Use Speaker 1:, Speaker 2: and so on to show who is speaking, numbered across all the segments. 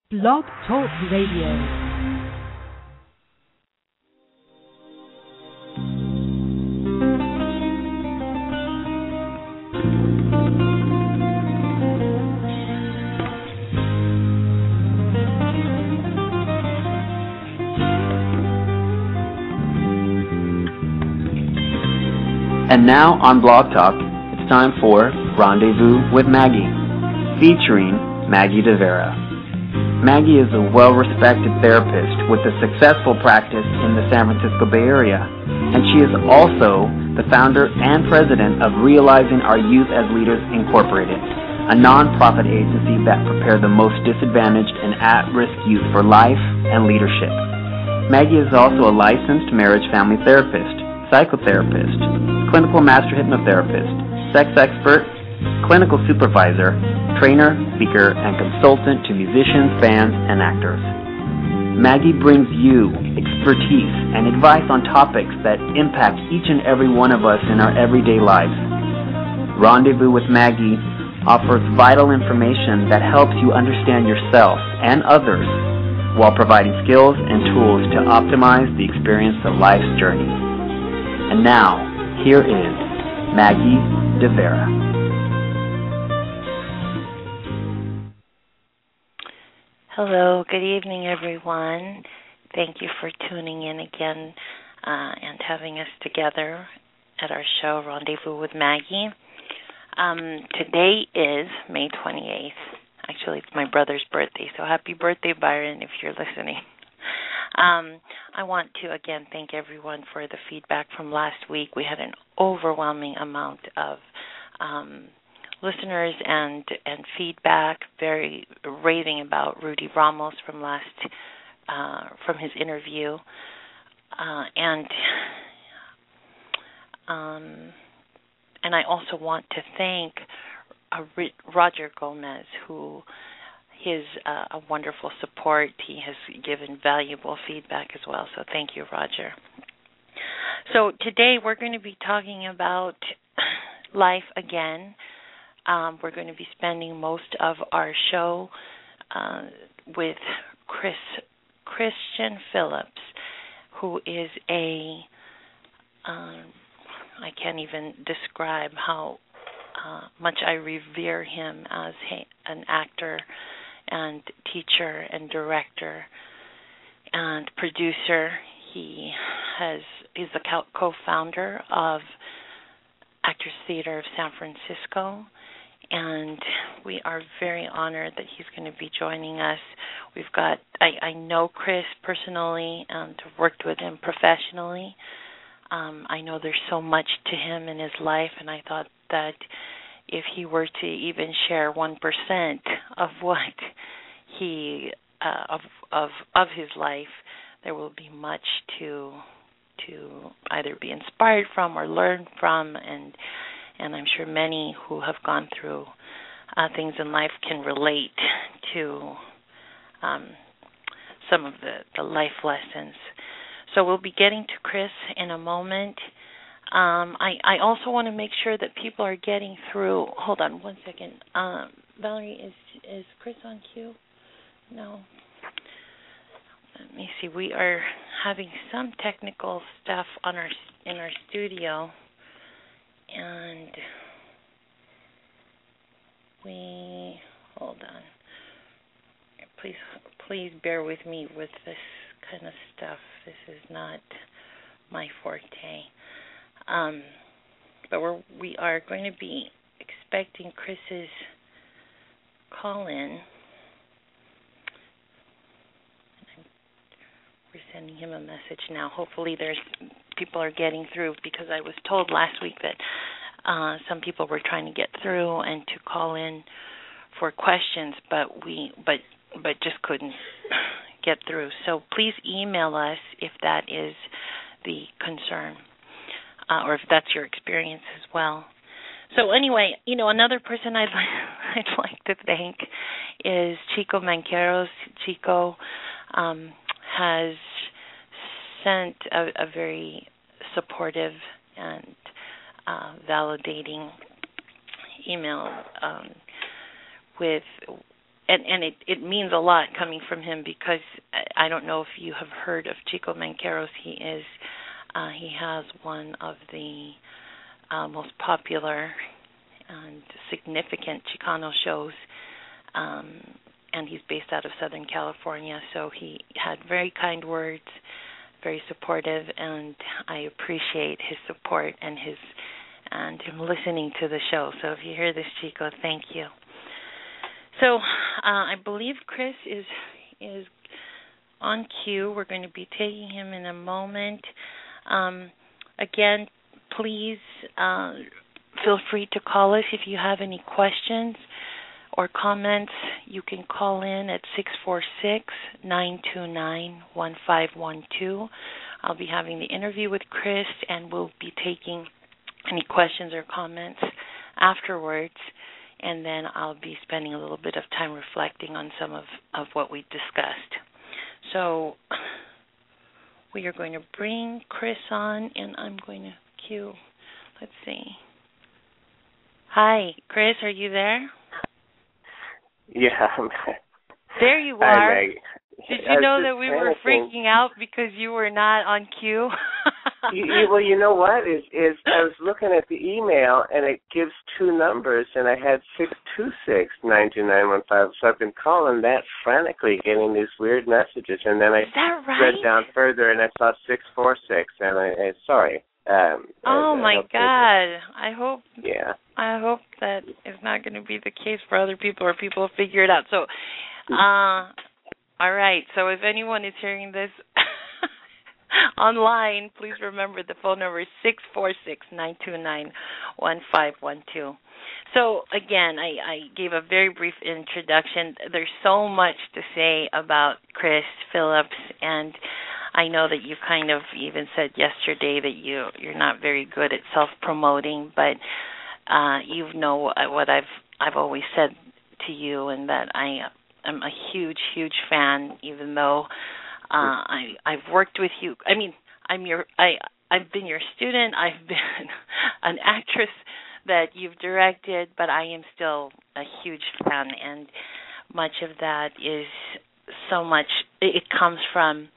Speaker 1: Blog Talk Radio.
Speaker 2: And now on Blog Talk, it's time for Rendezvous with Maggie, featuring Maggie DeVera. Maggie is a well-respected therapist with a successful practice in the San Francisco Bay Area, and she is also the founder and president of Realizing Our Youth as Leaders Incorporated, a non-profit agency that prepares the most disadvantaged and at-risk youth for life and leadership. Maggie is also a licensed marriage family therapist, psychotherapist, clinical master hypnotherapist, sex expert, clinical supervisor, trainer, speaker, and consultant to musicians, fans, and actors. Maggie brings you expertise and advice on topics that impact each and every one of us in our everyday lives. Rendezvous with Maggie offers vital information that helps you understand yourself and others while providing skills and tools to optimize the experience of life's journey. And now, here is Maggie DeVera.
Speaker 3: Hello, good evening, everyone. Thank you for tuning in again and having us together at our show, Rendezvous with Maggie. Today is May 28th. Actually, it's my brother's birthday, so happy birthday, Byron, if you're listening. I want to, again, thank everyone for the feedback from last week. We had an overwhelming amount of listeners and feedback, very raving about Rudy Ramos from his interview, and I also want to thank Roger Gomez, who is a wonderful support. He has given valuable feedback as well, so thank you, Roger. So today we're going to be talking about life again. We're going to be spending most of our show with Christian Phillips, who is I can't even describe how much I revere him as an actor and teacher and director and producer. He is the co-founder of Actors Theater of San Francisco, and we are very honored that he's going to be joining us. I know Chris personally and have worked with him professionally. I know there's so much to him in his life, and I thought that if he were to even share 1% of what he of his life, there will be much to either be inspired from or learn from, and I'm sure many who have gone through things in life can relate to some of the life lessons. So we'll be getting to Chris in a moment. I also want to make sure that people are getting through. Hold on one second. Valerie, is Chris on cue? No. Let me see. We are having some technical stuff in our studio, and hold on. Please bear with me with this kind of stuff. This is not my forte. But we are going to be expecting Chris's call in. We're sending him a message now. Hopefully people are getting through, because I was told last week that some people were trying to get through and to call in for questions, but just couldn't get through. So please email us if that is the concern, or if that's your experience as well. So anyway, another person I'd like to thank is Chico Manqueros. Chico has sent a very supportive and validating email with and it means a lot coming from him, because I don't know if you have heard of Chico Manqueros. He has one of the most popular and significant Chicano shows, and he's based out of Southern California. So he had very kind words, very supportive, and I appreciate his support and him listening to the show. So if you hear this, Chico, thank you. So I believe Chris is on cue. We're going to be taking him in a moment. Again, please feel free to call us if you have any questions or comments. You can call in at 646-929-1512. I'll be having the interview with Chris, and we'll be taking any questions or comments afterwards, and then I'll be spending a little bit of time reflecting on some of what we discussed. So we are going to bring Chris on, and I'm going to cue. Let's see. Hi, Chris, are you there?
Speaker 4: Yeah.
Speaker 3: There you
Speaker 4: Hi,
Speaker 3: are.
Speaker 4: Maggie.
Speaker 3: Did you know that we were freaking out because you were not on cue?
Speaker 4: Well, you know what? Is I was looking at the email, and it gives two numbers, and I had 626-929-15. So I've been calling that frantically, getting these weird messages, and then I read down further, and I saw 646, and I sorry.
Speaker 3: My God! I hope that is not going to be the case for other people, or people figure it out. So, all right. So if anyone is hearing this online, please remember the phone number is 646-929-1512. So again, I gave a very brief introduction. There's so much to say about Chris Phillips, and I know that you kind of even said yesterday that you're not very good at self-promoting, but you know what I've always said to you, and that I'm a huge, huge fan, even though I've worked with you. I mean, I've been your student. I've been an actress that you've directed, but I am still a huge fan, and much of that is so much. It comes from,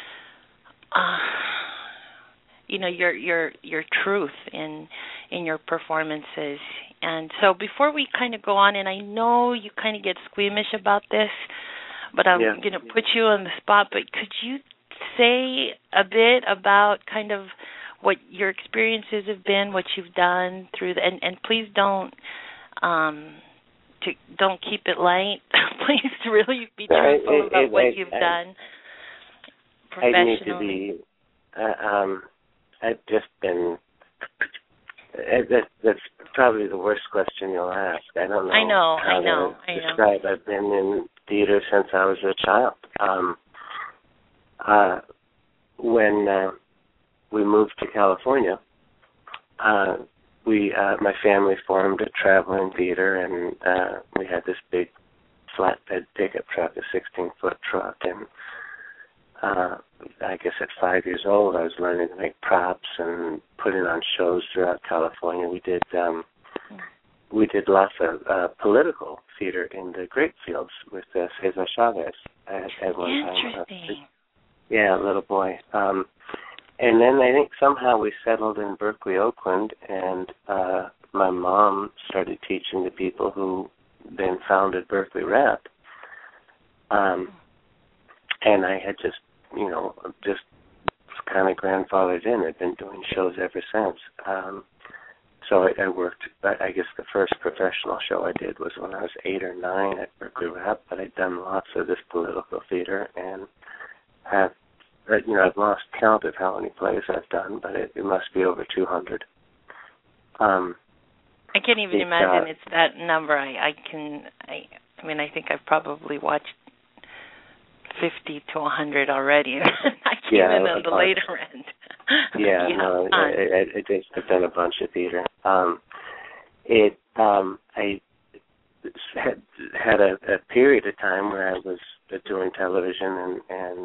Speaker 3: your truth in your performances. And so before we kind of go on, and I know you kind of get squeamish about this, but I'm going to put you on the spot, but could you say a bit about kind of what your experiences have been, what you've done through and please don't keep it light. Please really be truthful about what you've done professionally.
Speaker 4: I need to be, I've just been, that's probably the worst question you'll ask. I don't know.
Speaker 3: I know.
Speaker 4: Describe. I've been in theater since I was a child. When we moved to California, my family formed a traveling theater, and we had this big flatbed pickup truck, a 16-foot truck, and I guess at 5 years old, I was learning to make props and putting on shows throughout California. We did lots of political theater in the grape fields with Cesar Chavez at one time.
Speaker 3: Interesting.
Speaker 4: Yeah, little boy. And then I think somehow we settled in Berkeley, Oakland, and my mom started teaching the people who then founded Berkeley Rep. And I had just kind of grandfathered in. I've been doing shows ever since. So I worked, I guess the first professional show I did was when I was 8 or 9 at Berkeley Rep, but I'd done lots of this political theater and I've lost count of how many plays I've done, but it must be over 200.
Speaker 3: I can't even imagine it's that number. I think I've probably watched 50 to 100 already. I came in on the later end.
Speaker 4: I've done a bunch of theater. I had a period of time where I was doing television and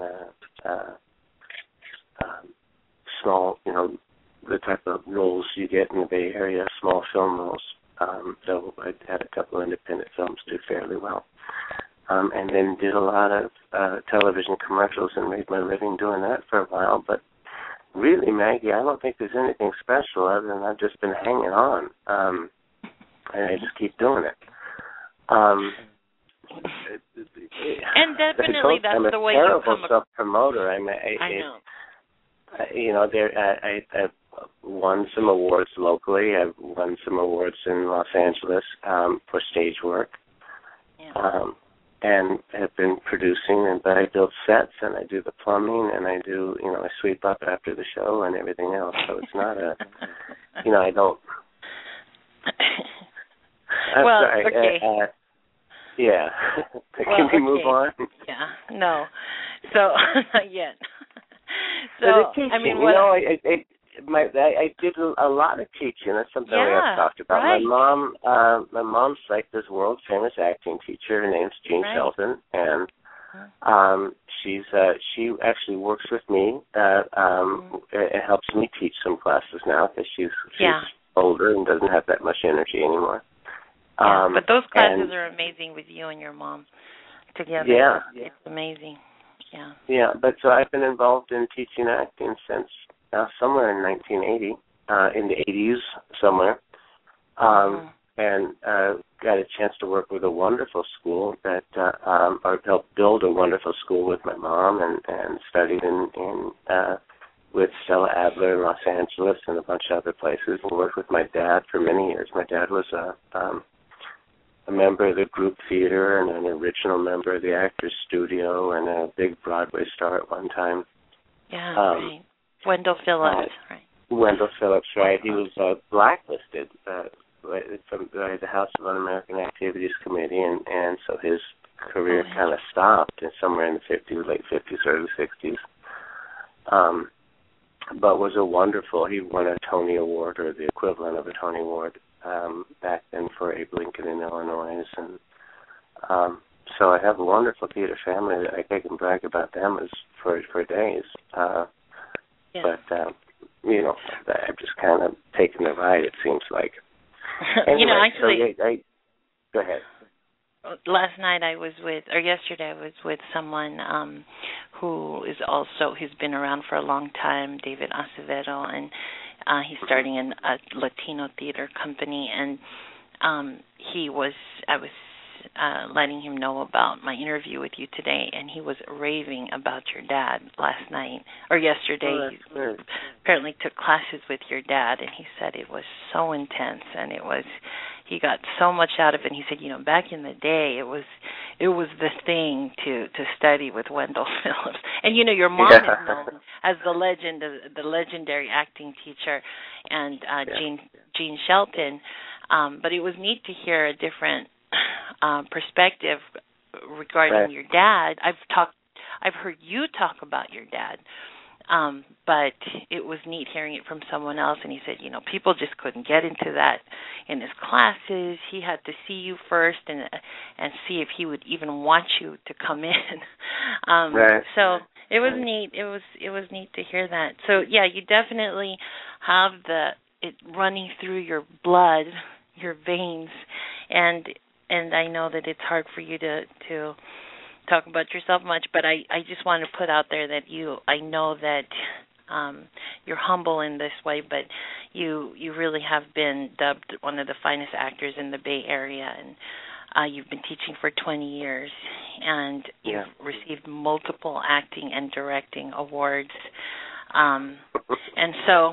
Speaker 4: small, the type of roles you get in the Bay Area, small film roles. So I had a couple independent films do fairly well. and then did a lot of television commercials and made my living doing that for a while. But really, Maggie, I don't think there's anything special other than I've just been hanging on, and I just keep doing it.
Speaker 3: And definitely that's the way you come.
Speaker 4: I'm a terrible self-promoter. I
Speaker 3: know.
Speaker 4: I've won some awards locally. I've won some awards in Los Angeles for stage work, and have been producing. But I build sets, and I do the plumbing, and I do, I sweep up after the show and everything else. So it's not a, I don't.
Speaker 3: Well,
Speaker 4: sorry,
Speaker 3: okay.
Speaker 4: Yeah. Can we move on?
Speaker 3: Yeah. No. So not yet. So
Speaker 4: teaching,
Speaker 3: I mean,
Speaker 4: I did a lot of teaching. That's something we have talked about.
Speaker 3: Right.
Speaker 4: My mom's like this world famous acting teacher. Her name's Jean Shelton, and she actually works with me. It helps me teach some classes now because she's older and doesn't have that much energy anymore.
Speaker 3: Yeah, but those classes are amazing with you and your mom together.
Speaker 4: Yeah.
Speaker 3: It's amazing. Yeah.
Speaker 4: Yeah, but so I've been involved in teaching acting since somewhere in 1980, in the 80s somewhere, and got a chance to work with a wonderful school that, or helped build a wonderful school with my mom, and studied with Stella Adler in Los Angeles and a bunch of other places, and worked with my dad for many years. My dad was a member of the group theater and an original member of the Actors Studio and a big Broadway star at one time.
Speaker 3: Yeah, right. Wendell Phillips, right.
Speaker 4: Wendell Phillips, right. He was blacklisted from the House of Un-American Activities Committee, and so his career kind of stopped somewhere in the 50s, late 50s, early 60s. But was he won a Tony Award, or the equivalent of a Tony Award, back then for Abe Lincoln in Illinois. And so I have a wonderful theater family that I can brag about them for days. But, I've just kind of taken the ride, it seems like. Anyway,
Speaker 3: actually,
Speaker 4: go ahead.
Speaker 3: Yesterday I was with someone who's been around for a long time, David Acevedo, and he's starting a Latino theater company, and I was letting him know about my interview with you today, and he was raving about your dad last night, or yesterday. He apparently took classes with your dad, and he said it was so intense, and he got so much out of it. And he said, back in the day, it was the thing to study with Wendell Phillips. And your mom is known as the legendary acting teacher, and Jean Shelton. But it was neat to hear a different perspective regarding your dad. I've heard you talk about your dad. But it was neat hearing it from someone else, and he said, people just couldn't get into that in his classes. He had to see you first and see if he would even want you to come in. So it was neat. It was neat to hear that. So yeah, you definitely have it running through your blood, your veins, and I know that it's hard for you to talk about yourself much, but I just want to put out there that I know that you're humble in this way, but you really have been dubbed one of the finest actors in the Bay Area, and you've been teaching for 20 years, and you've received multiple acting and directing awards, and so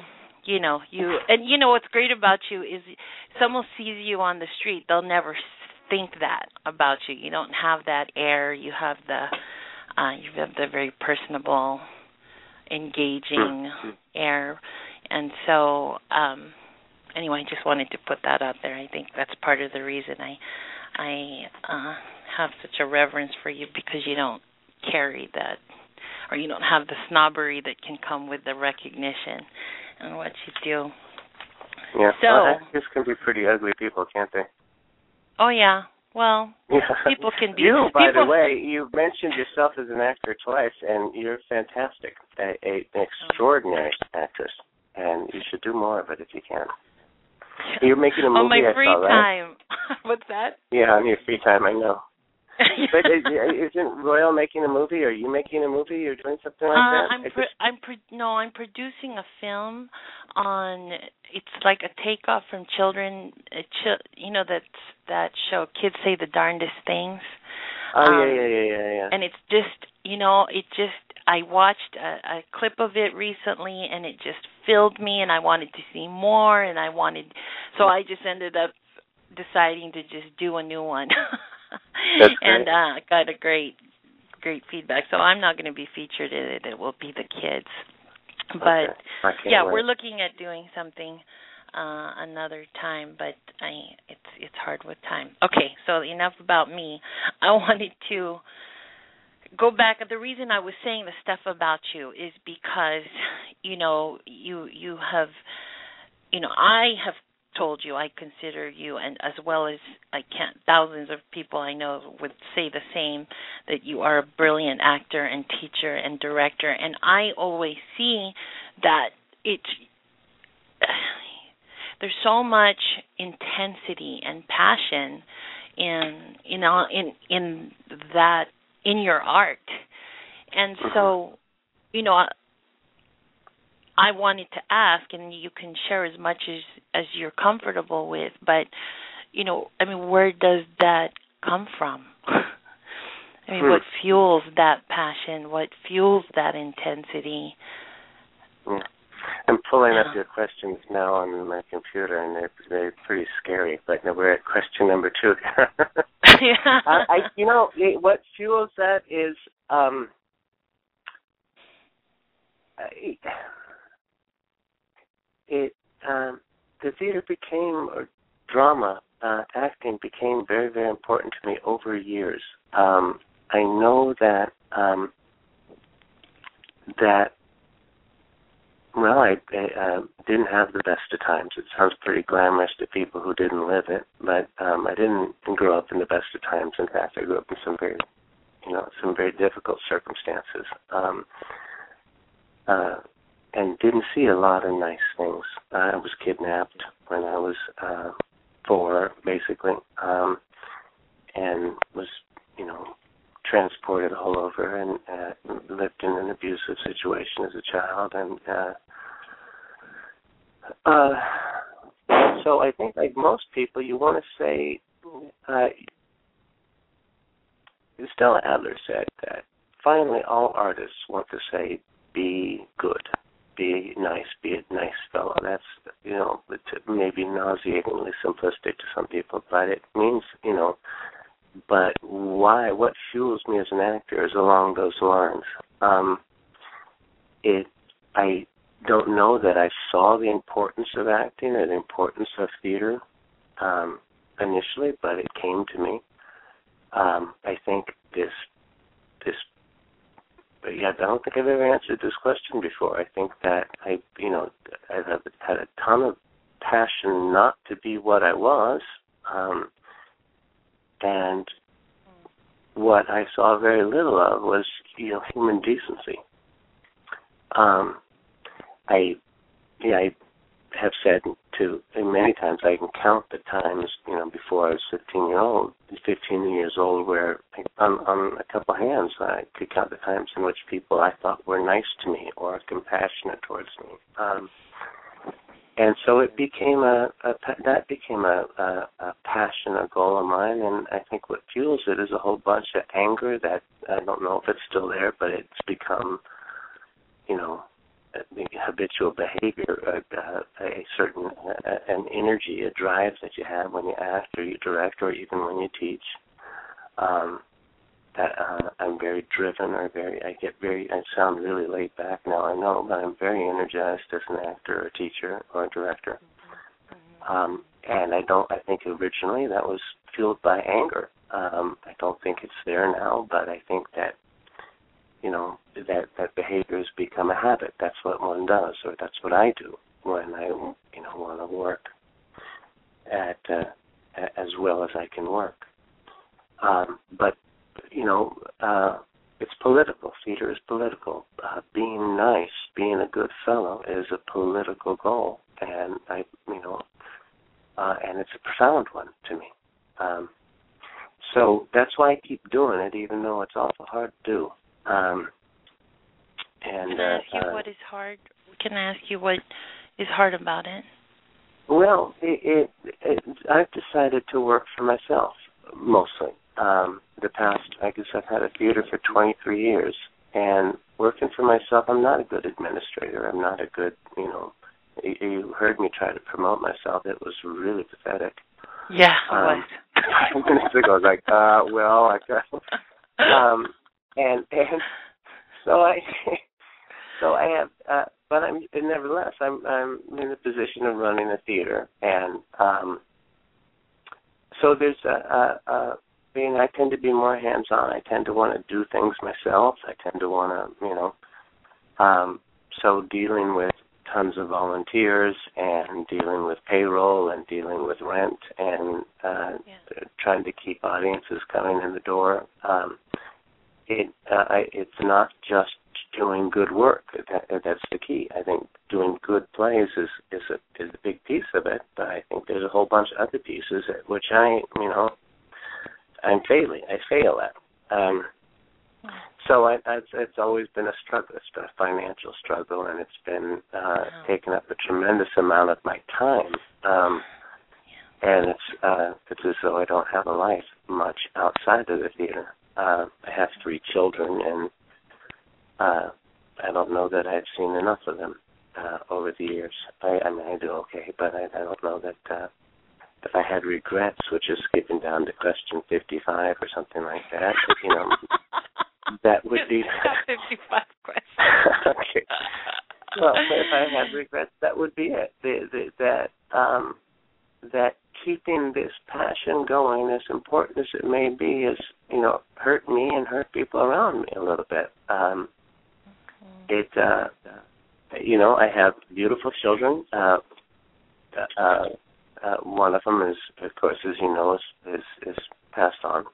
Speaker 3: what's great about you is someone sees you on the street, they'll never think that about you. You don't have that air. You have the very personable, engaging air, and so anyway, I just wanted to put that out there. I think that's part of the reason I have such a reverence for you, because you don't carry that, or you don't have the snobbery that can come with the recognition and what you do.
Speaker 4: Yeah,
Speaker 3: so
Speaker 4: actors can be pretty ugly people, can't they?
Speaker 3: Oh, yeah. Well, people can be...
Speaker 4: By the way, you mentioned yourself as an actor twice, and you're fantastic, an extraordinary actress, and you should do more of it if you can. You're making a movie,
Speaker 3: on my free
Speaker 4: I saw, right?
Speaker 3: time. What's that?
Speaker 4: Yeah, on your free time, I know. But isn't Royal making a movie? Are you making a movie? Or doing something like that?
Speaker 3: I'm producing a film on. It's like a takeoff from children. That show, Kids Say the Darndest Things.
Speaker 4: Oh yeah.
Speaker 3: And it's just, I watched a clip of it recently, and it just filled me, and I wanted to see more, so I just ended up deciding to just do a new one.
Speaker 4: That's great.
Speaker 3: And got a great feedback. So I'm not going to be featured in it. It will be the kids. But
Speaker 4: wait.
Speaker 3: We're looking at doing something another time, but it's hard with time. Okay, so enough about me. I wanted to go back. The reason I was saying the stuff about you is because you have, I have told you I consider you, and as well as thousands of people I know would say the same, that you are a brilliant actor and teacher and director, and I always see that there's so much intensity and passion in your art, and so I wanted to ask, and you can share as much as you're comfortable with, but where does that come from? What fuels that passion? What fuels that intensity?
Speaker 4: Yeah. I'm pulling up your questions now on my computer, and they're pretty scary. But no, we're at question number 2. What fuels that is the theater became, or drama, acting became very, very important to me over years. I know that I didn't have the best of times. It sounds pretty glamorous to people who didn't live it, but I didn't grow up in the best of times. In fact, I grew up in some very difficult circumstances, and didn't see a lot of nice things. I was kidnapped when I was 4, basically, and was, transported all over, and lived in an abusive situation as a child, and so I think, like most people, you want to say, Stella Adler said that finally all artists want to say, be good, be nice, be a nice fellow. That's, maybe nauseatingly simplistic to some people, but it means, but why? What fuels me as an actor is along those lines. I don't know that I saw the importance of acting or the importance of theater initially, but it came to me. I think I don't think I've ever answered this question before. I think that I've had a ton of passion not to be what I was, and what I saw very little of was, human decency. I have said many times, I can count the times, before I was 15 years old, where on a couple of hands I could count the times in which people I thought were nice to me or compassionate towards me. And so it became a passion, a goal of mine, and I think what fuels it is a whole bunch of anger that I don't know if it's still there, but it's become, habitual behavior, a certain an energy, a drive that you have when you act or you direct or even when you teach. That I'm very driven, I sound really laid back now, I know, but I'm very energized as an actor or teacher or a director. And I think originally that was fueled by anger. I don't think it's there now, but I think that, that behavior has become a habit. That's what one does, or that's what I do when I, want to work at as well as I can work. But it's political. Theater is political. Being nice, being a good fellow is a political goal, and and it's a profound one to me. So that's why I keep doing it, even though it's awful hard to do. And
Speaker 3: can I ask you what is hard? Can I ask you what is hard about it?
Speaker 4: Well, I've decided to work for myself mostly. The past, I guess I've had a theater for 23 years, and working for myself, I'm not a good administrator. I'm not a good, you heard me try to promote myself. It was really pathetic.
Speaker 3: Yeah, it was.
Speaker 4: 5 minutes ago, I was like, well, I got, and so I have, but nevertheless, I'm in the position of running a theater, and so there's I tend to be more hands-on. I tend to want to do things myself. I tend to want to, so dealing with tons of volunteers and dealing with payroll and dealing with rent and trying to keep audiences coming in the door. It's not just doing good work. That's the key. I think doing good plays is a big piece of it, but I think there's a whole bunch of other pieces at which I'm failing. I fail at. So it's always been a struggle. It's been a financial struggle, and it's been taken up a tremendous amount of my time. And it's as though I don't have a life much outside of the theater. I have 3 children, and I don't know that I've seen enough of them over the years. I do okay, but I don't know that if I had regrets, which is skipping down to question 55 or something like that, that would be
Speaker 3: 55 questions.
Speaker 4: Okay. Well, if I had regrets, that would be it. That keeping this passion going, as important as it may be, is hurt me and hurt people around me a little bit. I have beautiful children. One of them is, of course, as you know, is passed on.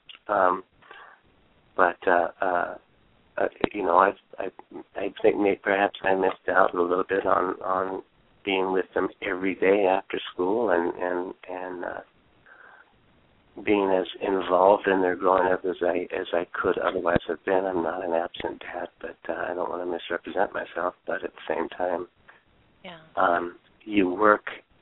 Speaker 4: I think perhaps I missed out a little bit on being with them every day after school and being as involved in their growing up as I could otherwise have been. I'm not an absent dad, but I don't want to misrepresent myself. But at the same time, you work.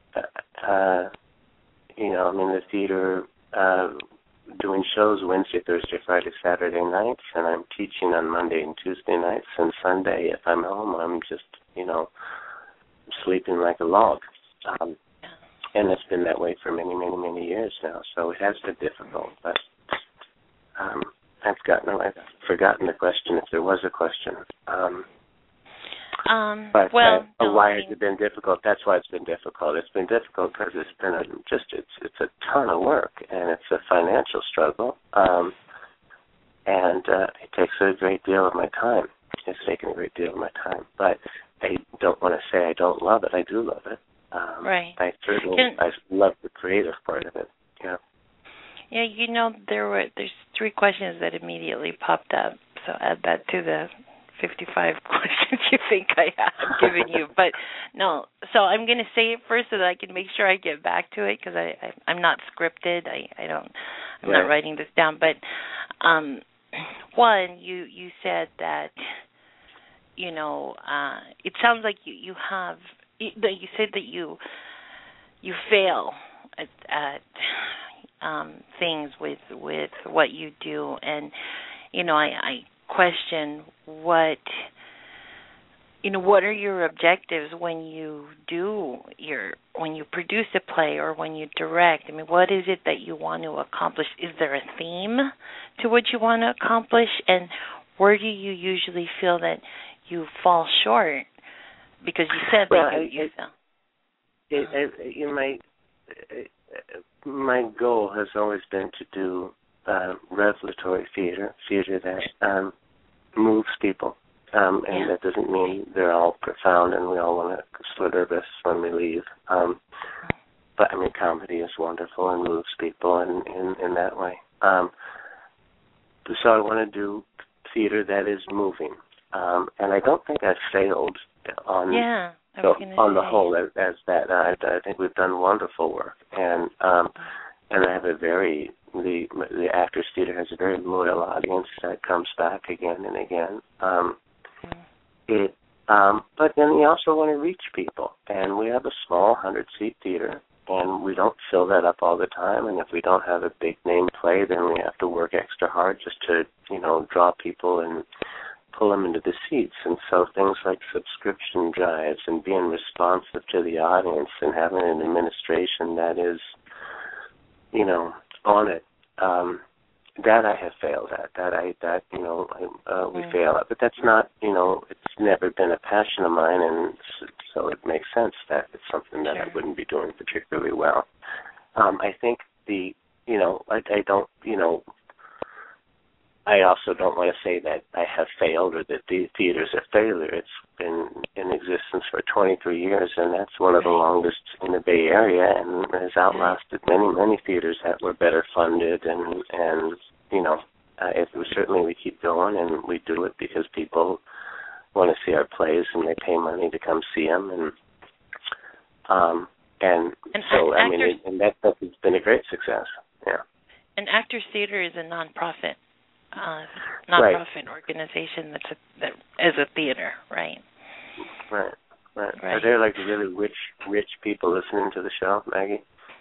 Speaker 4: I'm in the theater doing shows Wednesday, Thursday, Friday, Saturday nights, and I'm teaching on Monday and Tuesday nights, and Sunday, if I'm home, I'm just, sleeping like a log. And it's been that way for many, many, many years now, so it has been difficult, but I've forgotten the question, if there was a question. Why has it been difficult? That's why it's been difficult. It's been difficult because it's been it's a ton of work, and it's a financial struggle, and it takes a great deal of my time. It's taken a great deal of my time, but I don't want to say I don't love it. I do love it.
Speaker 3: Right.
Speaker 4: I love the creative part of it. Yeah.
Speaker 3: Yeah, there's 3 questions that immediately popped up, so add that to the 55 questions you think I have given you. But no, so I'm going to say it first so that I can make sure I get back to it, because I'm not scripted. I'm not writing this down. But one, you said that, it sounds like you said that you fail at things with what you do, and I question what are your objectives when you produce a play or when you direct? I mean, what is it that you want to accomplish? Is there a theme to what you want to accomplish, and where do you usually feel that you fall short? Because you said that you fell.
Speaker 4: My goal has always been to do revelatory theater that moves people. And that doesn't mean they're all profound and we all want to slit our wrists when we leave. But, comedy is wonderful and moves people in that way. So I want to do theater that is moving. And I don't think I've failed on the whole as that. I think we've done wonderful work. And I have the Actors Theater has a very loyal audience that comes back again and again. But then we also want to reach people, and we have a small 100-seat theater, and we don't fill that up all the time. And if we don't have a big name play, then we have to work extra hard just to, draw people and pull them into the seats. And so things like subscription drives and being responsive to the audience and having an administration that is, on it. That I have failed at. We fail at. But that's not, it's never been a passion of mine, and so it makes sense that it's something that I wouldn't be doing particularly well. I think I also don't want to say that I have failed or that the theater's a failure. It's been in existence for 23 years, and that's one of the longest in the Bay Area, and has outlasted many theaters that were better funded, and certainly we keep going, and we do it because people want to see our plays, and they pay money to come see them, and that's been a great success. Yeah.
Speaker 3: And Actors Theater is a nonprofit organization that is a theater, right?
Speaker 4: Right. Are there like really rich people listening to the show, Maggie?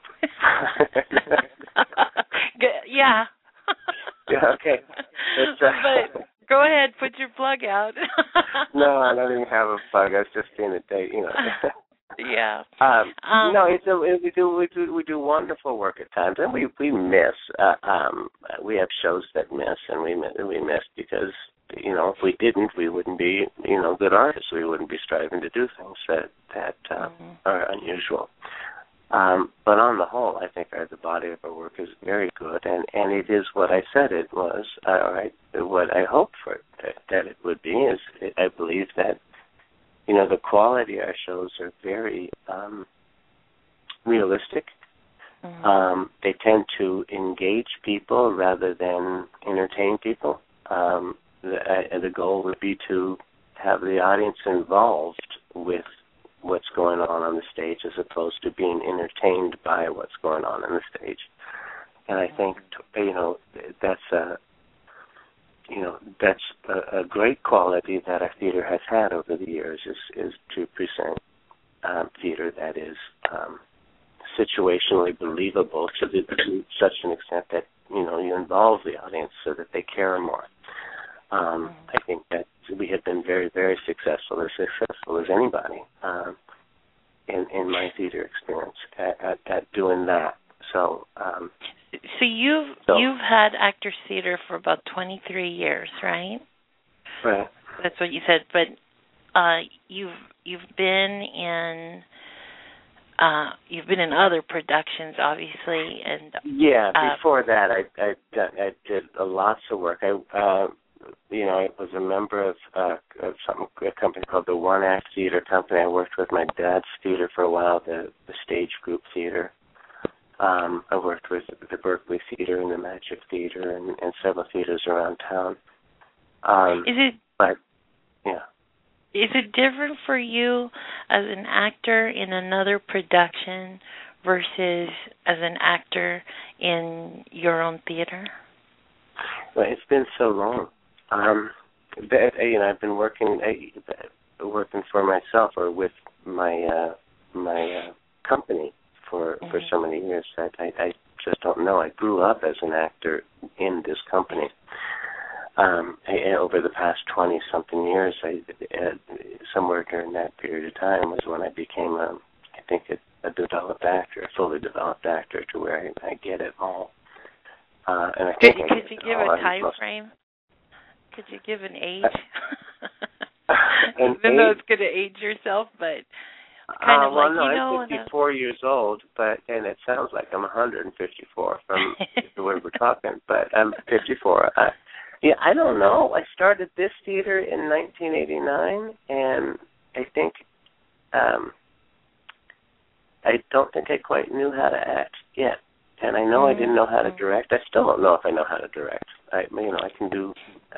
Speaker 3: Yeah.
Speaker 4: Yeah. Okay.
Speaker 3: But go ahead, put your plug out.
Speaker 4: No, I don't even have a plug. I was just seeing a date,
Speaker 3: Yeah.
Speaker 4: No, we do wonderful work at times, and we miss. We have shows that miss, and we miss because if we didn't, we wouldn't be good artists. We wouldn't be striving to do things that are unusual. But on the whole, I think the body of our work is very good, and it is what I said it was. What I hoped for that it would be is I believe that. The quality of our shows are very realistic. They tend to engage people rather than entertain people. The goal would be to have the audience involved with what's going on the stage as opposed to being entertained by what's going on the stage. And I think, that's a great quality that our theater has had over the years is to present theater that is situationally believable to such an extent that you involve the audience so that they care more. I think that we have been very, very successful as anybody in my theater experience at doing that. So
Speaker 3: you've had Actors Theater for about 23 years, right?
Speaker 4: Right.
Speaker 3: That's what you said. But you've been in other productions, obviously, and
Speaker 4: before that, I did lots of work. I was a member of a company called the One Act Theater Company. I worked with my dad's theater for a while, the Stage Group Theater. I worked with the Berkeley Theater and the Magic Theater and several theaters around town.
Speaker 3: Is it different for you as an actor in another production versus as an actor in your own theater?
Speaker 4: Well, it's been so long. I've been working for myself or with my company for so many years that I just don't know. I grew up as an actor in this company. Over the past 20-something years, somewhere during that period of time was when I became, a developed actor, a fully developed actor to where I get it all. And I think
Speaker 3: could you give a time frame? Could you give an age? Even though it's going to age yourself, but kind of
Speaker 4: I'm 54 years old, and it sounds like I'm 154 from the way we're talking, but I'm 54. I don't know. I started this theater in 1989, and I think I don't think I quite knew how to act yet. And I know I didn't know how to direct. I still don't know if I know how to direct. I can do,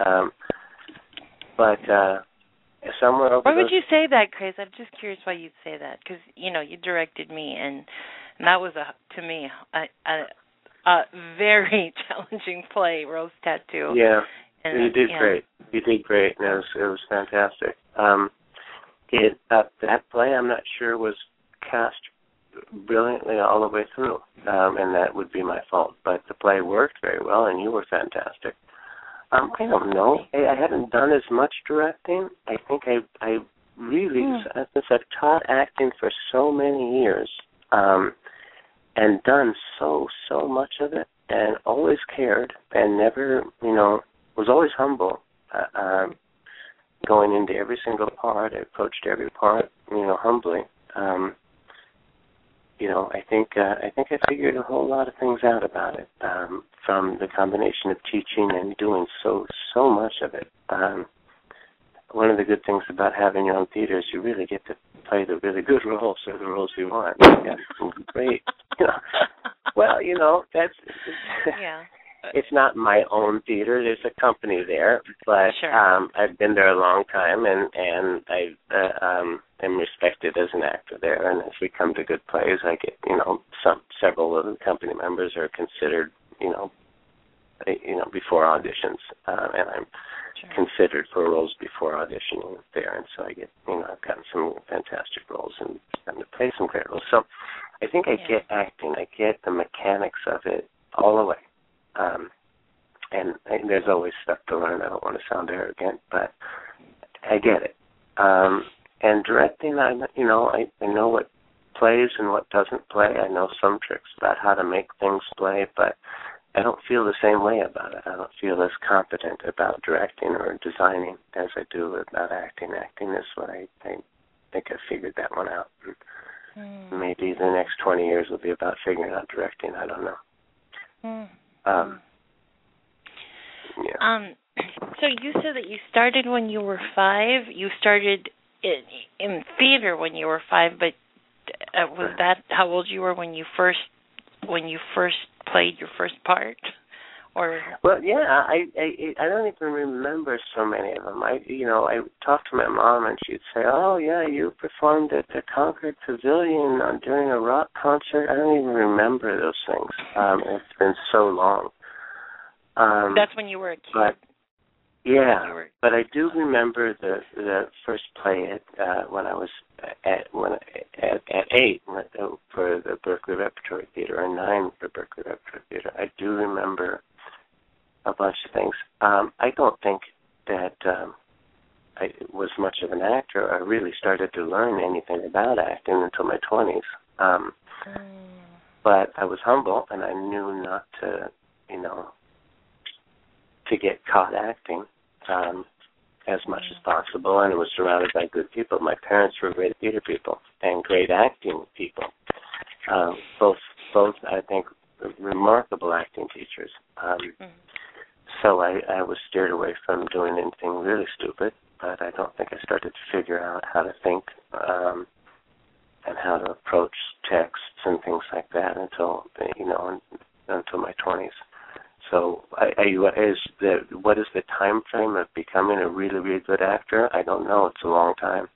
Speaker 4: but somewhere over.
Speaker 3: Why would you say that, Chris? I'm just curious why you'd say that, because you directed me, and that was to me very challenging play, Rose Tattoo.
Speaker 4: Yeah,
Speaker 3: and,
Speaker 4: you did great. You did great, and it was fantastic. That play, I'm not sure, was cast brilliantly all the way through, and that would be my fault. But the play worked very well, and you were fantastic. I don't know. I haven't done as much directing. I think I really, since I've taught acting for so many years, and done so much of it, and always cared, and never, was always humble. Going into every single part, I approached every part, humbly. I think I figured a whole lot of things out about it, from the combination of teaching and doing so much of it. One of the good things about having your own theater is you really get to play the really good roles, or the roles you want. Yeah, great. Well, that's it's not my own theater. There's a company there, but
Speaker 3: sure.
Speaker 4: I've been there a long time, and I am respected as an actor there. And as we come to good plays, I get several of the company members are considered before auditions, and I'm considered for roles before auditioning there. And so I get I've gotten some fantastic roles and gotten to play some great roles. So I think I get acting. I get the mechanics of it all the way. And there's always stuff to learn. I don't want to sound arrogant, but I get it. And directing, I know what plays and what doesn't play. I know some tricks about how to make things play, but I don't feel the same way about it. I don't feel as competent about directing or designing as I do about acting. Acting is what I think I've figured that one out. Maybe the next 20 years will be about figuring out directing. I don't know.
Speaker 3: So you said that you started when you were 5. You started in theater when you were 5, but was that how old you were when you first played your first part? Or
Speaker 4: well, yeah, I don't even remember so many of them. I talked to my mom, and she'd say, "Oh yeah, you performed at the Concord Pavilion during a rock concert." I don't even remember those things. It's been so long.
Speaker 3: That's when you were a kid.
Speaker 4: But I do remember the first play when I was at 8 for the Berkeley Repertory Theater, or 9 for Berkeley Repertory Theater. I do remember a bunch of things. I don't think that I was much of an actor. I really started to learn anything about acting until my 20s. But I was humble, and I knew not to, to get caught acting as much as possible, and I was surrounded by good people. My parents were great theater people and great acting people. Both I think, remarkable acting teachers. So I was steered away from doing anything really stupid, but I don't think I started to figure out how to think and how to approach texts and things like that until my 20s. So what is the time frame of becoming a really, really good actor? I don't know. It's a long time.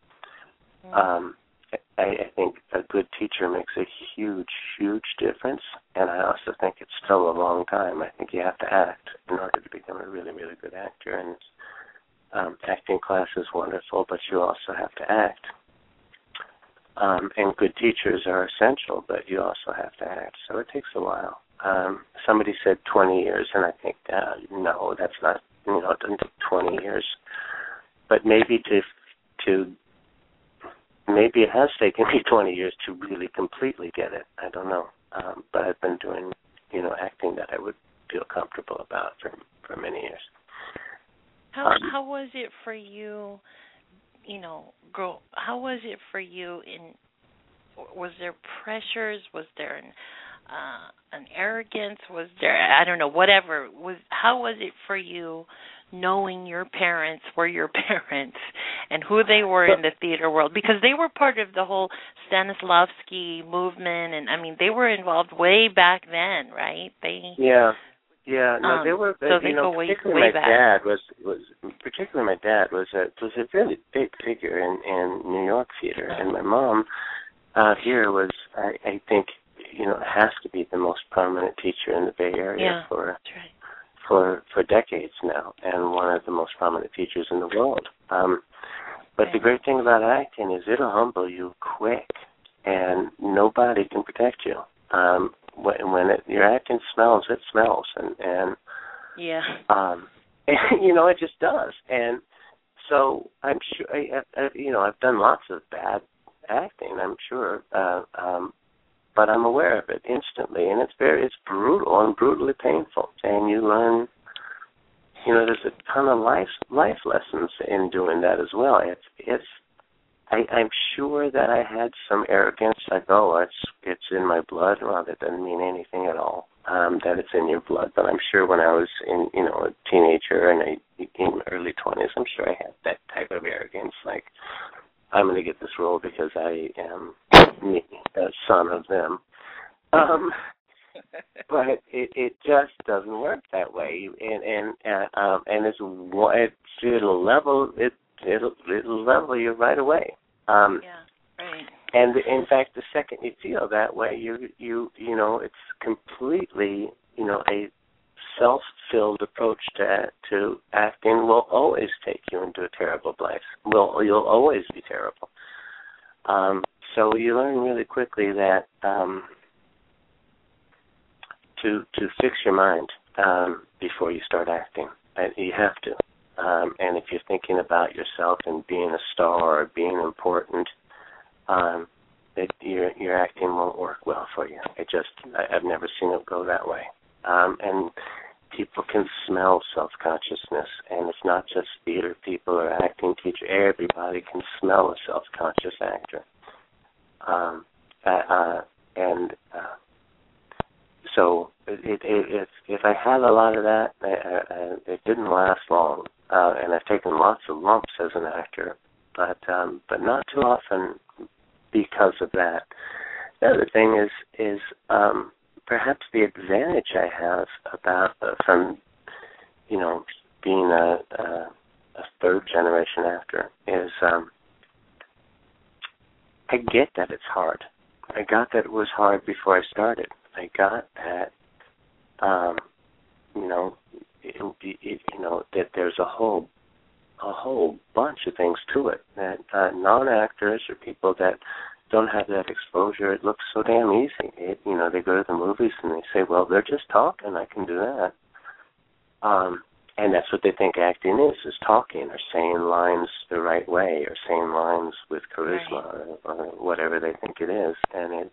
Speaker 4: I think a good teacher makes a huge, huge difference, and I also think it's still a long time. I think you have to act in order to become a really, really good actor, and acting class is wonderful, but you also have to act. And good teachers are essential, but you also have to act, so it takes a while. Somebody said 20 years, and I think, no, that's not, it doesn't take 20 years. But maybe maybe it has taken me 20 years to really completely get it. I don't know. But I've been doing, acting that I would feel comfortable about for many years.
Speaker 3: How was it for you, how was it for you was there pressures? Was there an arrogance? Was there, I don't know, whatever. How was it for you knowing your parents were your parents and who they were in the theater world? Because they were part of the whole Stanislavski movement, and, they were involved way back then, right?
Speaker 4: No, they were.
Speaker 3: So they go
Speaker 4: particularly
Speaker 3: way
Speaker 4: my
Speaker 3: back.
Speaker 4: dad was a really big figure in New York theater, and my mom here was, I think, has to be the most prominent teacher in the Bay Area
Speaker 3: that's right.
Speaker 4: for decades now, and one of the most prominent teachers in the world. But the great thing about acting is it'll humble you quick, and nobody can protect you. When your acting smells, it smells, and it just does. And so I'm sure, I've done lots of bad acting, I'm sure, but I'm aware of it instantly, and it's brutal and brutally painful, and you learn. There's a ton of life lessons in doing that as well. I'm sure that I had some arrogance, like, it's in my blood. Well, that doesn't mean anything at all, that it's in your blood. But I'm sure when I was a teenager and in my early 20s, I'm sure I had that type of arrogance, like, I'm going to get this role because I am a son of them. But it just doesn't work that way, and it'll level you right away.
Speaker 3: Right.
Speaker 4: And in fact, the second you feel that way, it's completely a self-filled approach to acting will always take you into a terrible place. You'll always be terrible. So you learn really quickly that. To fix your mind before you start acting. You have to. And if you're thinking about yourself and being a star or being important, your acting won't work well for you. I've never seen it go that way. And people can smell self-consciousness, and it's not just theater people or acting teacher. Everybody can smell a self-conscious actor. So if I had a lot of that, it didn't last long, and I've taken lots of lumps as an actor, but not too often because of that. The other thing is perhaps the advantage I have about from being a third generation actor is I get that it's hard. I got that it was hard before I started. I got that, that there's a whole bunch of things to it. That non-actors or people that don't have that exposure, it looks so damn easy. They go to the movies and they say, well, they're just talking, I can do that. And that's what they think acting is talking or saying lines the right way or saying lines with charisma or whatever they think it is. And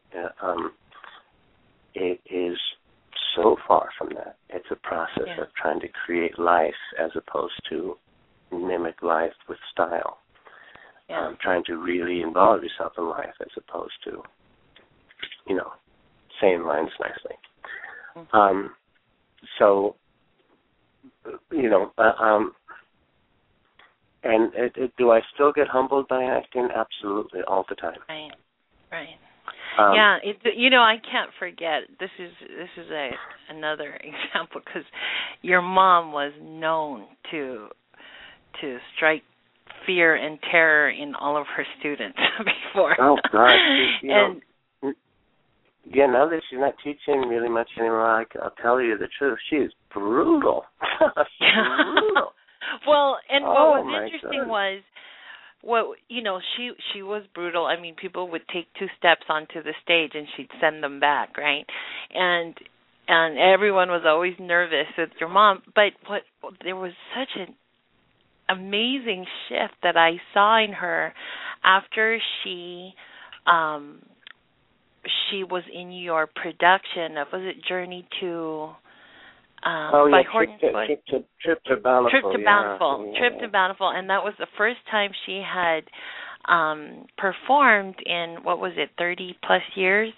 Speaker 4: it is so far from that. It's a process of trying to create life as opposed to mimic life with style. Trying to really involve yourself in life as opposed to, saying lines nicely. And do I still get humbled by acting? Absolutely, all the time.
Speaker 3: Right. I can't forget. This is another example because your mom was known to strike fear and terror in all of her students before.
Speaker 4: Oh God! Now that she's not teaching really much anymore, I'll tell you the truth. She is brutal. Brutal.
Speaker 3: Well, and what was interesting was. She was brutal. I mean, people would take 2 steps onto the stage and she'd send them back, right? And everyone was always nervous with your mom. But there was such an amazing shift that I saw in her after she was in your production of, was it Journey to...
Speaker 4: Trip to Bountiful.
Speaker 3: Trip to Bountiful, and that was the first time she had performed in 30 plus years,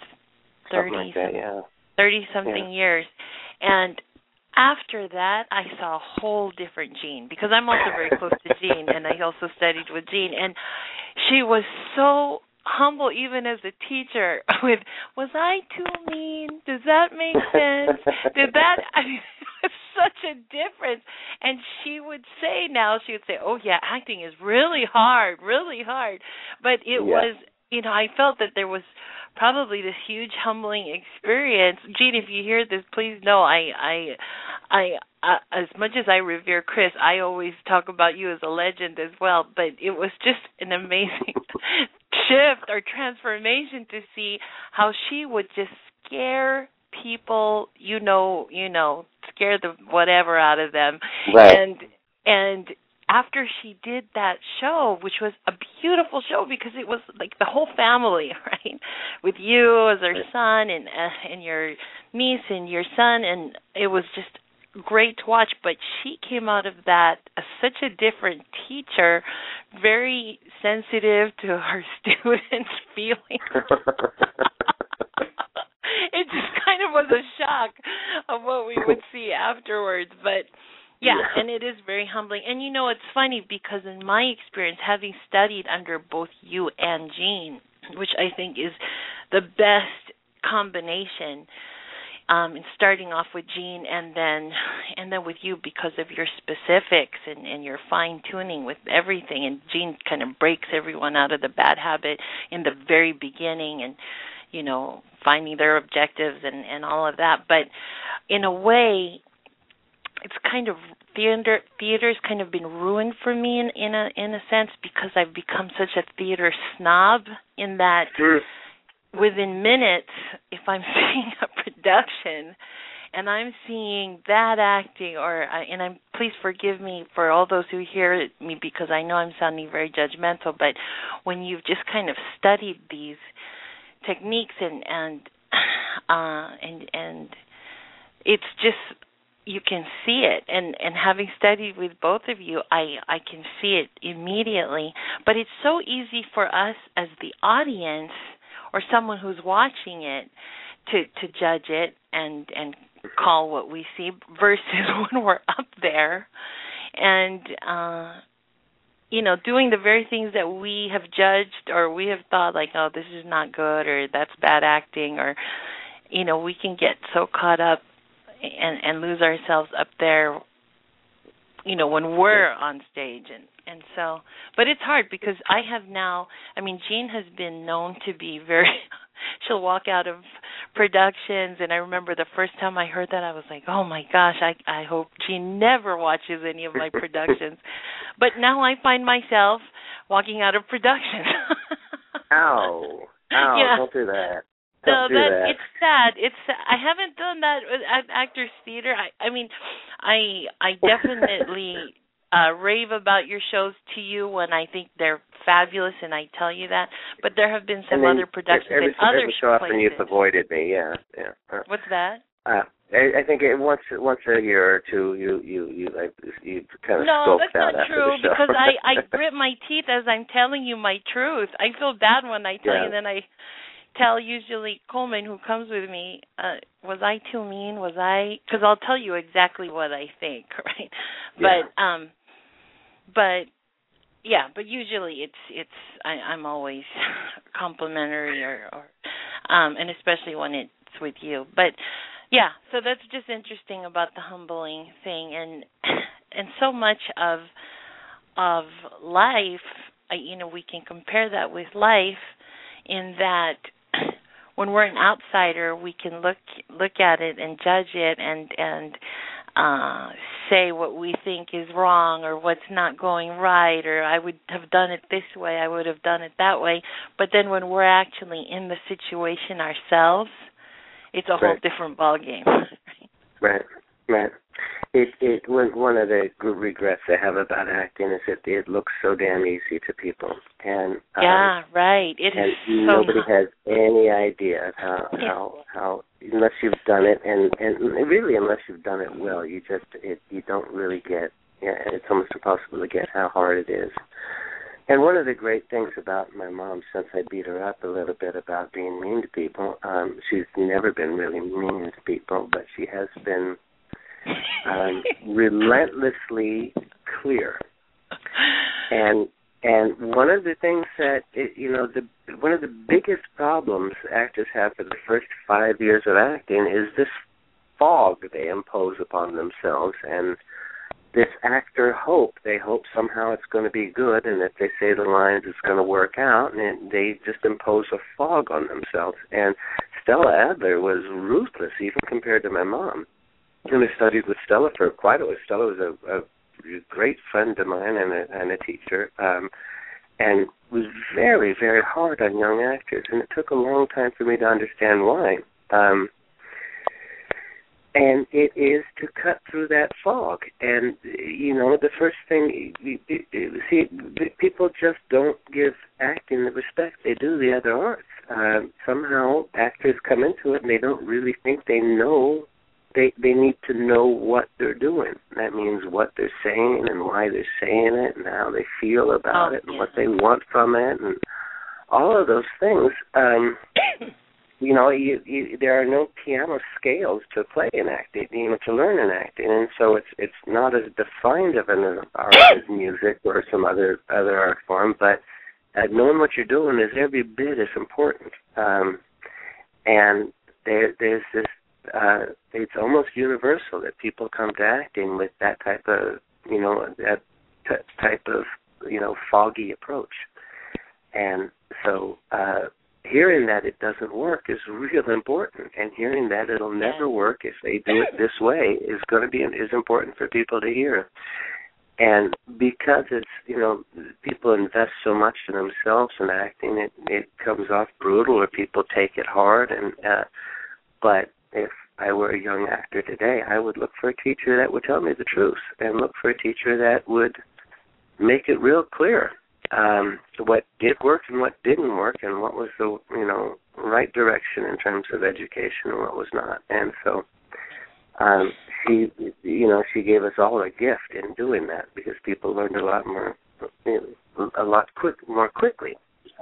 Speaker 3: 30-something years, and after that, I saw a whole different Jean because I'm also very close to Jean, and I also studied with Jean, and she was so humble even as a teacher with, was I too mean? Does that make sense? It was such a difference. And she would say, oh yeah, acting is really hard. But it was I felt that there was probably this huge humbling experience. Gene, if you hear this, please know I as much as I revere Chris, I always talk about you as a legend as well. But it was just an amazing shift or transformation to see how she would just scare people, scare the whatever out of them,
Speaker 4: right.
Speaker 3: and after she did that show, which was a beautiful show because it was like the whole family, right, with you as her son and your niece and your son, and it was just great to watch. But she came out of that as such a different teacher, very sensitive to her students' feelings. It just kind of was a shock of what we would see afterwards, but yeah, and it is very humbling. And it's funny because in my experience, having studied under both you and Gene, which I think is the best combination, in starting off with Gene and then with you because of your specifics and your fine tuning with everything. And Gene kind of breaks everyone out of the bad habit in the very beginning, and finding their objectives and all of that. But in a way, it's kind of theater's kind of been ruined for me in a sense because I've become such a theater snob in that within minutes, if I'm seeing a production and I'm seeing that acting, please forgive me for all those who hear me because I know I'm sounding very judgmental, but when you've just kind of studied these techniques and it's just, you can see it, and having studied with both of you, I can see it immediately. But it's so easy for us as the audience or someone who's watching it to judge it and call what we see versus when we're up there and doing the very things that we have judged or we have thought like, oh, this is not good or that's bad acting, or we can get so caught up and lose ourselves up there, when we're on stage. And so, but it's hard because I have now, Jean has been known to be she'll walk out of productions, and I remember the first time I heard that, I was like, oh my gosh, I hope Jean never watches any of my productions. But now I find myself walking out of productions.
Speaker 4: Ow,
Speaker 3: yeah.
Speaker 4: Don't do that.
Speaker 3: It's sad. I haven't done that at Actors Theater. I definitely rave about your shows to you when I think they're fabulous, and I tell you that. But there have been some other productions in other places.
Speaker 4: Every so often you've avoided me. Yeah.
Speaker 3: What's that?
Speaker 4: I think once a year or two you kind of scoped out after the show. No, that's not true
Speaker 3: because I grit my teeth as I'm telling you my truth. I feel bad when I tell you, and then I tell usually Coleman, who comes with me, was I too mean? Because I'll tell you exactly what I think, right?
Speaker 4: Yeah.
Speaker 3: But usually I'm always complimentary or and especially when it's with you. But yeah, so that's just interesting about the humbling thing, and so much of life, we can compare that with life in that when we're an outsider, we can look at it and judge it and say what we think is wrong or what's not going right, or I would have done it this way, I would have done it that way. But then when we're actually in the situation ourselves, it's a whole different ballgame.
Speaker 4: Right. It was one of the good regrets I have about acting is that it looks so damn easy to people, and
Speaker 3: it is.
Speaker 4: Nobody has any idea of how unless you've done it, and really unless you've done it well, you don't really get. Yeah, it's almost impossible to get how hard it is. And one of the great things about my mom, since I beat her up a little bit about being mean to people, she's never been really mean to people, but she has been relentlessly clear. And one of the things that one of the biggest problems actors have for the first 5 years of acting is this fog they impose upon themselves, and this actor they hope somehow it's going to be good, and if they say the lines, it's going to work out, and they just impose a fog on themselves. And Stella Adler was ruthless, even compared to my mom. And I studied with Stella for quite a while. Stella was a great friend of mine and a teacher, and was very, very hard on young actors, and it took a long time for me to understand why. And it is to cut through that fog. And, the first thing, people just don't give acting the respect they do the other arts. Somehow actors come into it and they don't really think they know. They need to know what they're doing. That means what they're saying and why they're saying it and how they feel about it and what they want from it and all of those things. There are no piano scales to play in acting, to learn in acting, and so it's not as defined of an art as music or some other art form, but knowing what you're doing is every bit as important. And there's this, it's almost universal that people come to acting with that type of, foggy approach. And so hearing that it doesn't work is real important, and hearing that it'll never work if they do it this way is important for people to hear. And because it's, people invest so much in themselves in acting, it comes off brutal, or people take it hard. And but if I were a young actor today, I would look for a teacher that would tell me the truth, and look for a teacher that would make it real clear what did work and what didn't work, and what was the right direction in terms of education and what was not. And so she gave us all a gift in doing that, because people learned a lot more, more quickly.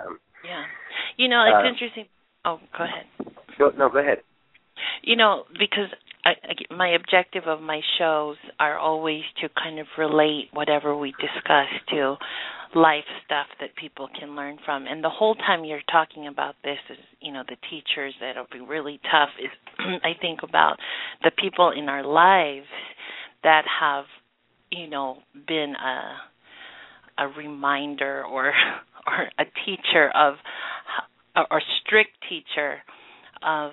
Speaker 3: It's interesting. Oh, go ahead.
Speaker 4: No, go ahead.
Speaker 3: Because my objective of my shows are always to kind of relate whatever we discuss to life stuff that people can learn from. And the whole time you're talking about this is, the teachers that'll be really tough, is I think about the people in our lives that have, been a reminder or a teacher of, or strict teacher of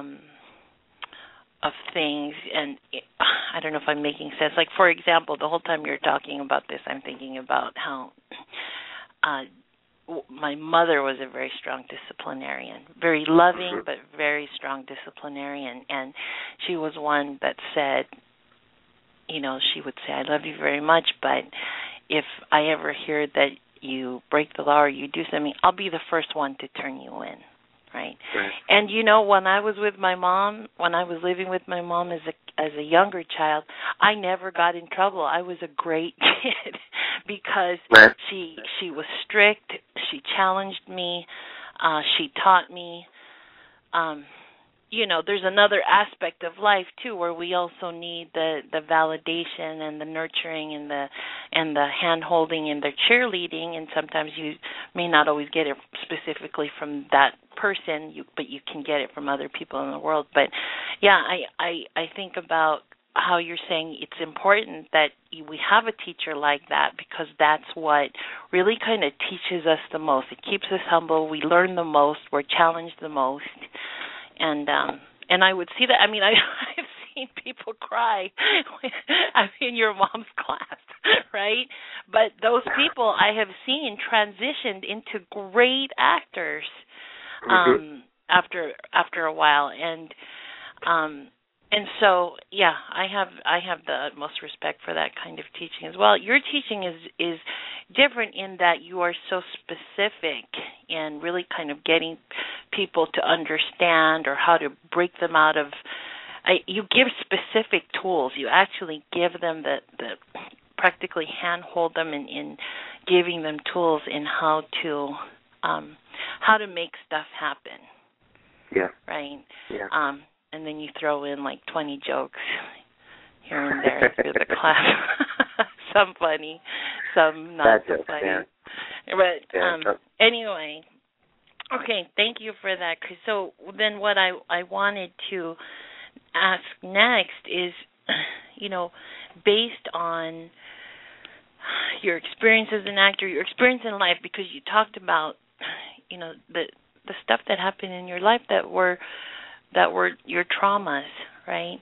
Speaker 3: things. And I don't know if I'm making sense. Like, for example, the whole time you're talking about this, I'm thinking about how my mother was a very strong disciplinarian, very loving, but very strong disciplinarian. And she was one that said, she would say, I love you very much, but if I ever hear that you break the law or you do something, I'll be the first one to turn you in. Right. And when I was with my mom, when I was living with my mom as a younger child, I never got in trouble. I was a great kid because she was strict. She challenged me. She taught me. There's another aspect of life too, where we also need the validation and the nurturing and the hand holding and the cheerleading. And sometimes you may not always get it specifically from that person, but you can get it from other people in the world. But I think about how you're saying it's important that we have a teacher like that, because that's what really kind of teaches us the most. It keeps us humble. We learn the most. We're challenged the most. And I would see that. I mean, I've seen people cry in your mom's class, right? But those people I have seen transitioned into great actors after a while, and so I have the utmost respect for that kind of teaching as well. Your teaching is different in that you are so specific in really kind of getting people to understand, or how to break them out of. You give specific tools. You actually give them the practically handhold them in giving them tools in how to make stuff happen.
Speaker 4: Yeah.
Speaker 3: Right.
Speaker 4: Yeah.
Speaker 3: And then you throw in like 20 jokes here and there through the class. Some funny, some not so funny. Yeah. But anyway, okay, thank you for that. So then what I wanted to ask next is, based on your experience as an actor, your experience in life, because you talked about, the stuff that happened in your life that were your traumas, right?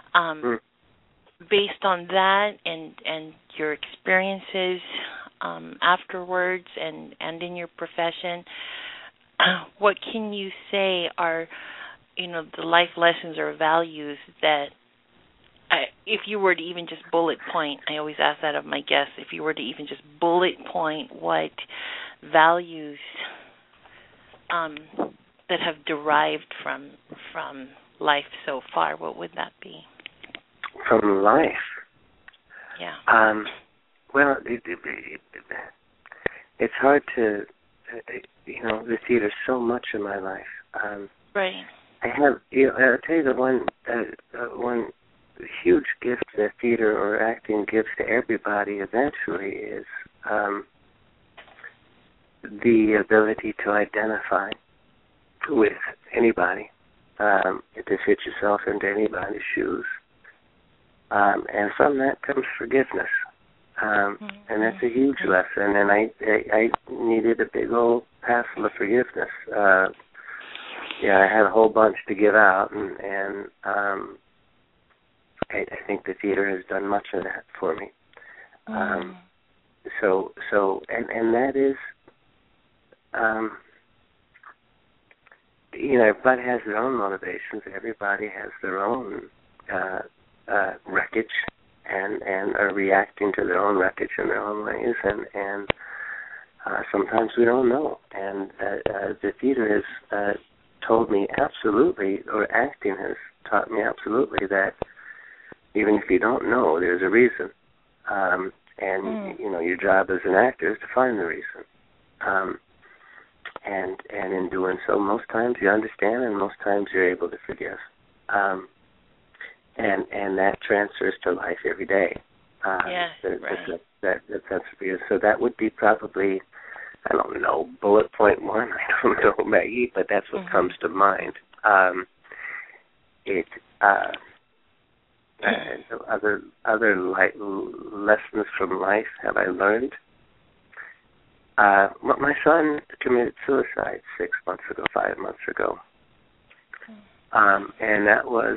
Speaker 3: Based on that and your experiences afterwards and in your profession, what can you say are, the life lessons or values that, if you were to even just bullet point, I always ask that of my guests, if you were to even just bullet point what values that have derived from life so far, what would that be?
Speaker 4: From life?
Speaker 3: Yeah.
Speaker 4: Well, it's hard to, the theater's so much in my life.
Speaker 3: Right.
Speaker 4: I have, I'll tell you the one huge gift that theater or acting gives to everybody eventually is the ability to identify with anybody, to fit yourself into anybody's shoes. And from that comes forgiveness. And that's a huge lesson. And I needed a big old passel of forgiveness. I had a whole bunch to give out, and I think the theater has done much of that for me. So that is, everybody has their own motivations. Everybody has their own wreckage, and are reacting to their own wreckage in their own ways, and sometimes we don't know. And the theater has told me absolutely, or acting has taught me absolutely, that even if you don't know, there's a reason. And your job as an actor is to find the reason. And in doing so, most times you understand, and most times you're able to forgive. And that transfers to life every day. So that would be probably, I don't know, bullet point one. I don't know, Maggie, but that's what comes to mind. Other lessons from life have I learned. My son committed suicide 5 months ago, and that was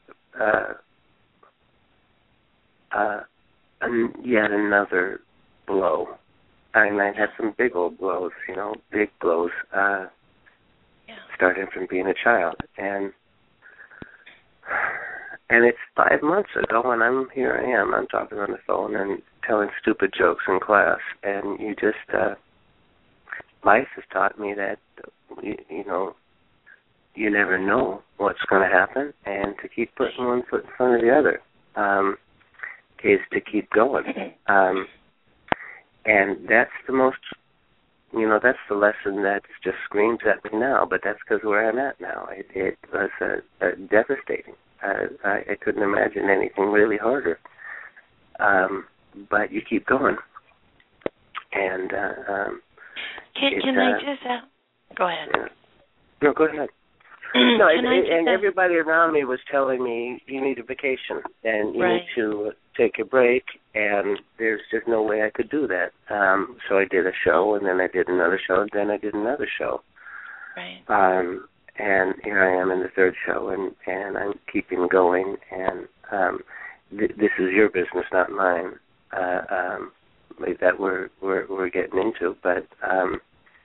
Speaker 4: yet another blow. I mean, I had some big old blows, big blows, starting from being a child, and it's 5 months ago, and I'm talking on the phone and telling stupid jokes in class, and you just, life has taught me that, you never know what's going to happen, and to keep putting one foot in front of the other is to keep going. And that's the most, that's the lesson that just screams at me now, but that's because where I'm at now. It was devastating. I couldn't imagine anything really harder. But you keep going. And
Speaker 3: can I just go ahead?
Speaker 4: No, go ahead. No, and everybody around me was telling me you need a vacation and you need to take a break, and there's just no way I could do that. So I did a show, and then I did another show, and then I did another show.
Speaker 3: Right.
Speaker 4: And here I am in the third show, and I'm keeping going. And this is your business, not mine. That we're getting into, but I'm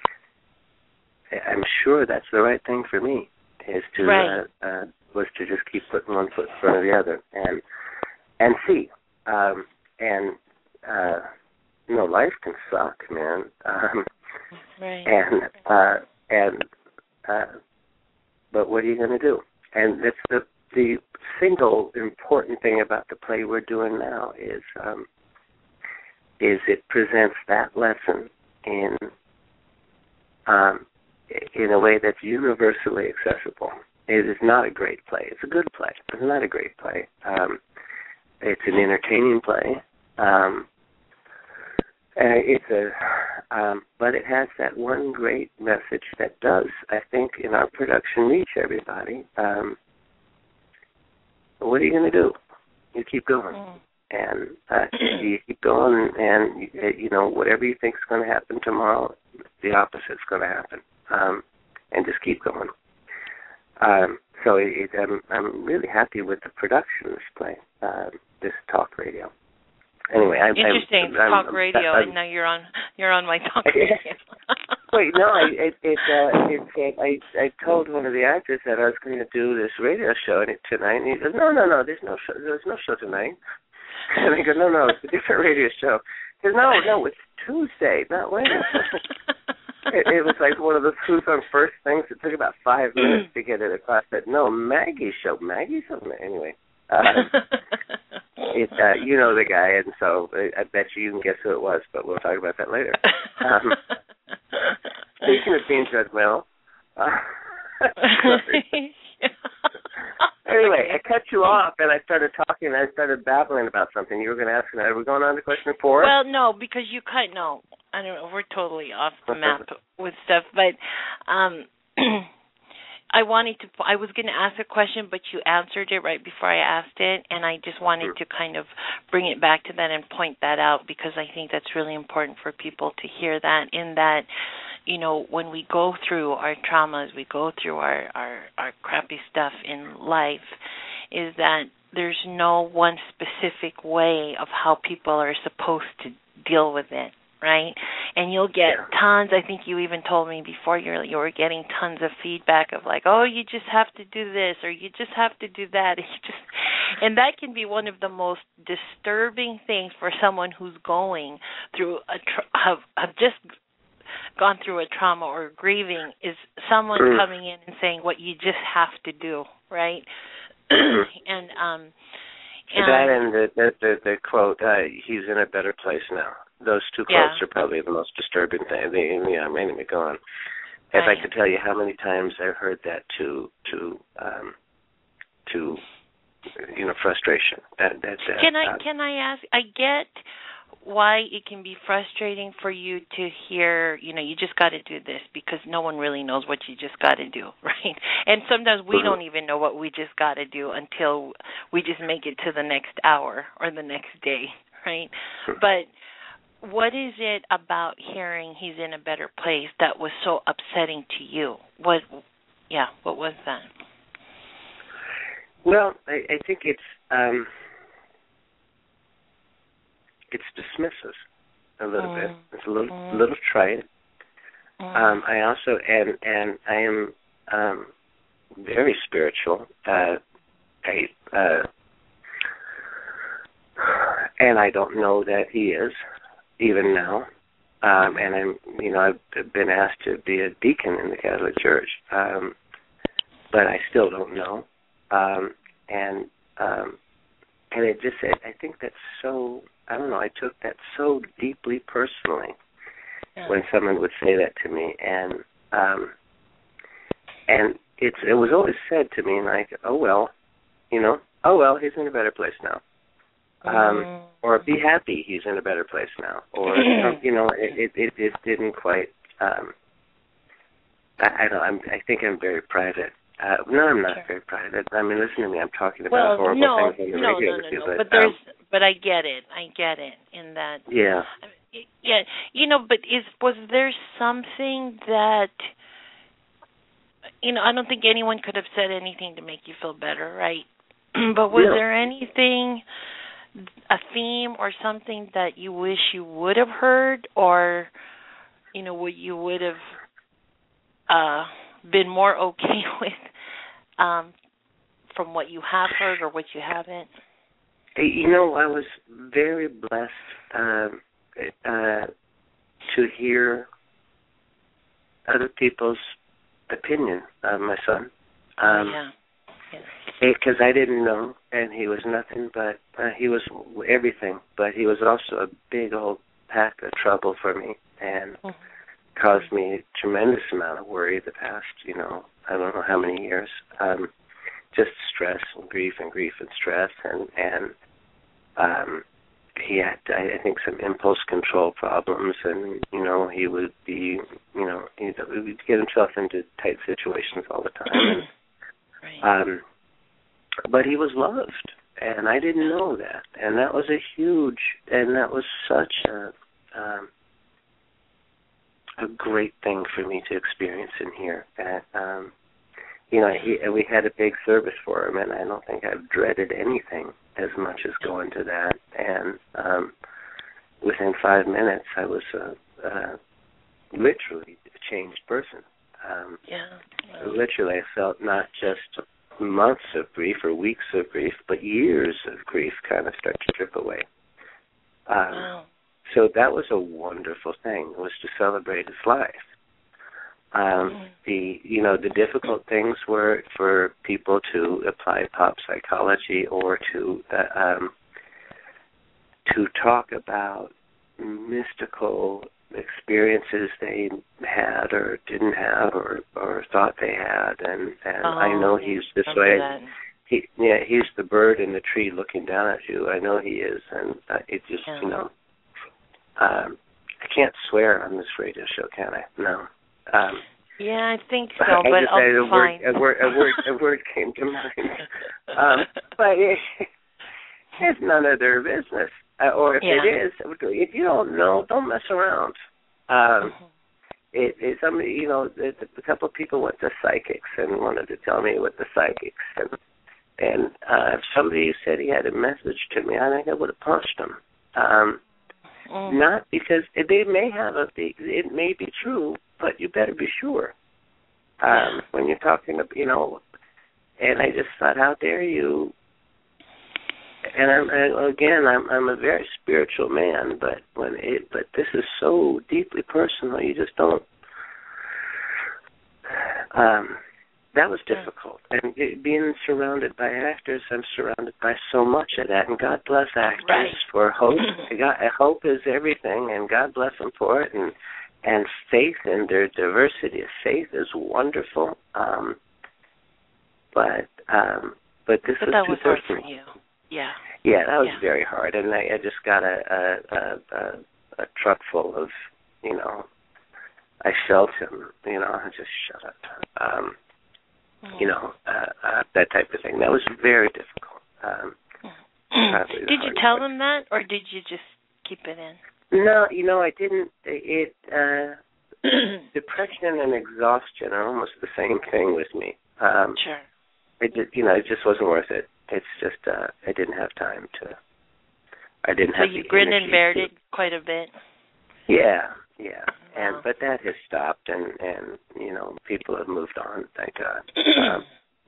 Speaker 4: sure that's the right thing for me. Was to just keep putting one foot in front of the other and see. Life can suck, man. But what are you going to do? And that's the single important thing about the play we're doing now is it presents that lesson in a way that's universally accessible. It is not a great play. It's a good play. It's not a great play. It's an entertaining play. But it has that one great message that does, I think, in our production reach everybody. What are you going to do? You keep going. And you keep going, and whatever you think is going to happen tomorrow, the opposite is going to happen, and just keep going. So I'm really happy with the production of this play, this talk radio. Anyway,
Speaker 3: interesting talk radio, and now you're on my talk radio.
Speaker 4: Wait, no, I told one of the actors that I was going to do this radio show tonight, and he goes, no, there's no show tonight. And I go, no, it's a different radio show. He goes, no, it's Tuesday, not Wednesday. It was like one of those who's on first things. It took about 5 minutes to get it across. I said, no, Maggie's show. Anyway. You know the guy, and so I bet you can guess who it was, but we'll talk about that later. Speaking of being judgmental, anyway, I cut you off, and I started talking, and I started babbling about something. You were going to ask me, are we going on to question 4?
Speaker 3: Well, no, because you cut, no, I don't know, we're totally off the map with stuff, but I was going to ask a question, but you answered it right before I asked it, and I just wanted to kind of bring it back to that and point that out, because I think that's really important for people to hear that, in that, when we go through our traumas, we go through our crappy stuff in life, is that there's no one specific way of how people are supposed to deal with it. Right? And you'll get tons, I think you even told me before, you were getting tons of feedback of like, oh, you just have to do this, or you just have to do that. And that can be one of the most disturbing things for someone who's going through have just gone through a trauma or grieving, is someone coming in and saying what you just have to do, right? And
Speaker 4: that and the quote, he's in a better place now. Those two quotes are probably the most disturbing thing. I'm ready to go on. If I could tell you how many times I heard that to frustration.
Speaker 3: Can I ask? I get why it can be frustrating for you to hear, you just got to do this, because no one really knows what you just got to do, right? And sometimes we don't even know what we just got to do until we just make it to the next hour or the next day, right? But what is it about hearing he's in a better place that was so upsetting to you? What was that?
Speaker 4: Well, I think it's dismissive a little bit. It's a little trite. I also and I am very spiritual. And I don't know that he is, even now. And I've been asked to be a deacon in the Catholic Church, but I still don't know. And it just, I think that's so, I don't know, I took that so deeply personally when someone would say that to me. And it was always said to me like, oh well, he's in a better place now. Or be happy he's in a better place now. Or, it didn't quite, I think I'm very private. No, I'm not very private. I mean, listen to me. I'm talking about horrible things on the radio with you.
Speaker 3: But I get it. In that.
Speaker 4: Yeah.
Speaker 3: Yeah. But was there something that, I don't think anyone could have said anything to make you feel better, right? But was there anything, a theme or something that you wish you would have heard, or, what you would have been more okay with from what you have heard or what you haven't?
Speaker 4: I was very blessed to hear other people's opinion of my son. Because I didn't know, and he was nothing but, he was everything, but he was also a big old pack of trouble for me, and caused me a tremendous amount of worry the past, I don't know how many years. Just stress and grief and stress, and he had, I think, some impulse control problems, and, he would be, he would get himself into tight situations all the time. And, but he was loved, and I didn't know that, and that was such a great thing for me to experience in here. And we had a big service for him, and I don't think I've dreaded anything as much as going to that. And within 5 minutes, I was literally a changed person. Literally, I felt not just months of grief or weeks of grief, but years of grief kind of start to drip away. So that was a wonderful thing, was to celebrate his life. The difficult things were for people to apply pop psychology or to talk about mystical experiences they had or didn't have or thought they had, and I know he's this way. He's the bird in the tree looking down at you. I know he is, and it just I can't swear on this radio show, can I? No.
Speaker 3: I think so, but fine.
Speaker 4: A word came to mind. But it's none of their business. Or if it is, if you don't know, don't mess around. Somebody, a couple of people went to psychics and wanted to tell me what the psychics and if somebody said he had a message to me, I think I would have punched him. Not because they may have it may be true, but you better be sure. When you're talking, and I just thought, how dare you? And I'm a very spiritual man, but this is so deeply personal, you just don't. That was difficult, and being surrounded by actors, I'm surrounded by so much of that, and God bless actors for hope. Hope is everything, and God bless them for it, and faith and their diversity of faith is wonderful. But this was
Speaker 3: that
Speaker 4: too
Speaker 3: was hard for
Speaker 4: personal.
Speaker 3: you. Yeah.
Speaker 4: Yeah, that was very hard, and I just got a truck full of, I felt him, I just shut up, that type of thing. That was very difficult.
Speaker 3: Did you tell him that, or did you just keep it in?
Speaker 4: No, I didn't. Depression and exhaustion are almost the same thing with me.
Speaker 3: Sure.
Speaker 4: It just wasn't worth it. It's just I didn't have time to. I didn't have.
Speaker 3: So you grinned and bared it quite a bit.
Speaker 4: Yeah.
Speaker 3: Wow.
Speaker 4: But that has stopped, and people have moved on, thank God.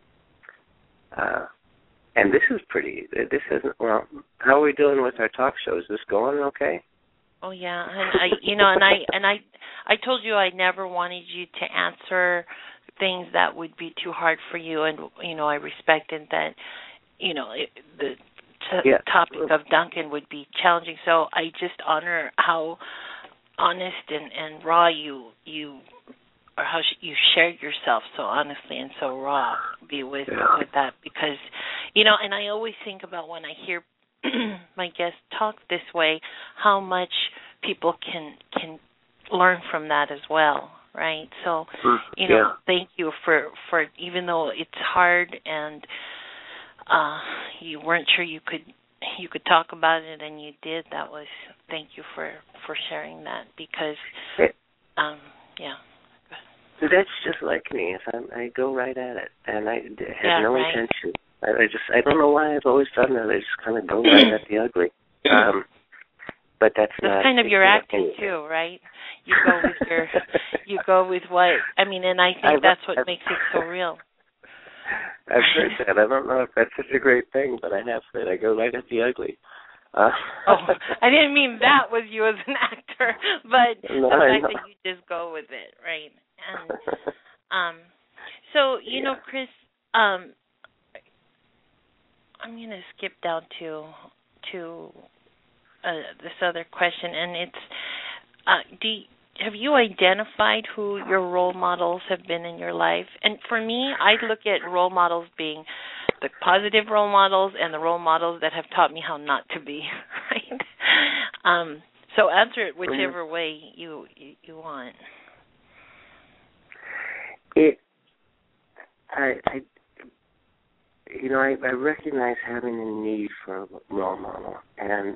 Speaker 4: And this is pretty. This isn't well. How are we doing with our talk show? Is this going okay?
Speaker 3: Oh yeah, and I told you I never wanted you to answer things that would be too hard for you, and I respected that. The topic of Duncan would be challenging, so I just honor how honest and raw you or how you shared yourself so honestly and so raw with that, because and I always think about when I hear my guests talk this way, how much people can learn from that as well, right? So thank you for even though it's hard and you weren't sure you could talk about it, and you did. Thank you for sharing that, because
Speaker 4: that's just like me. I go right at it, and I had no intention. I don't know why I've always done that. I just kind of go right at the ugly. But that's
Speaker 3: kind of your acting too, right? You go with what I mean, and I think that's what makes it so real.
Speaker 4: I've heard that. I don't know if that's such a great thing, but I have said I go right at the ugly.
Speaker 3: I didn't mean that was you as an actor, but the fact that you just go with it, right? And so Chris, I'm going to skip down to this other question, and it's have you identified who your role models have been in your life? And for me, I look at role models being the positive role models and the role models that have taught me how not to be, right? So answer it whichever way you want.
Speaker 4: I recognize having a need for a role model, and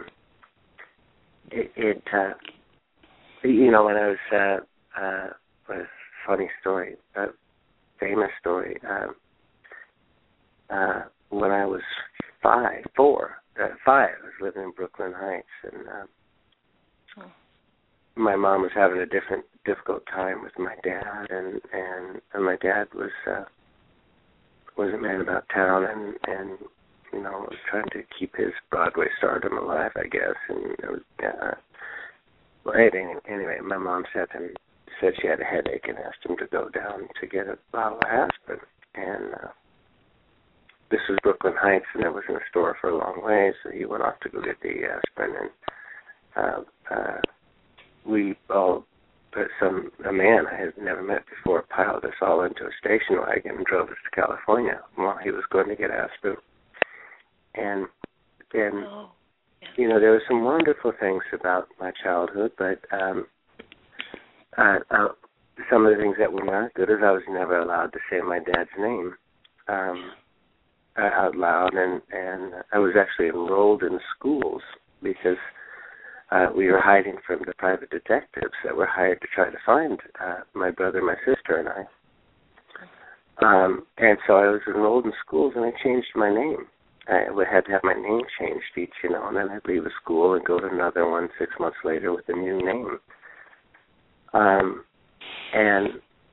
Speaker 4: when I was a funny story, a famous story. When I was five, I was living in Brooklyn Heights, and my mom was having a difficult time with my dad, and my dad was a man about town, and was trying to keep his Broadway stardom alive, I guess. And it was, anyway, my mom said she had a headache and asked him to go down to get a bottle of aspirin. And this was Brooklyn Heights, and there wasn't a store for a long way, so he went off to go get the aspirin. And we all, a man I had never met before, piled us all into a station wagon and drove us to California while he was going to get aspirin. And then, there were some wonderful things about my childhood, but some of the things that were not good is I was never allowed to say my dad's name out loud, and I was actually enrolled in schools because we were hiding from the private detectives that were hired to try to find my brother, my sister, and I. And so I was enrolled in schools, and I changed my name. I had to have my name changed each, and then I'd leave a school and go to another one 6 months later with a new name. And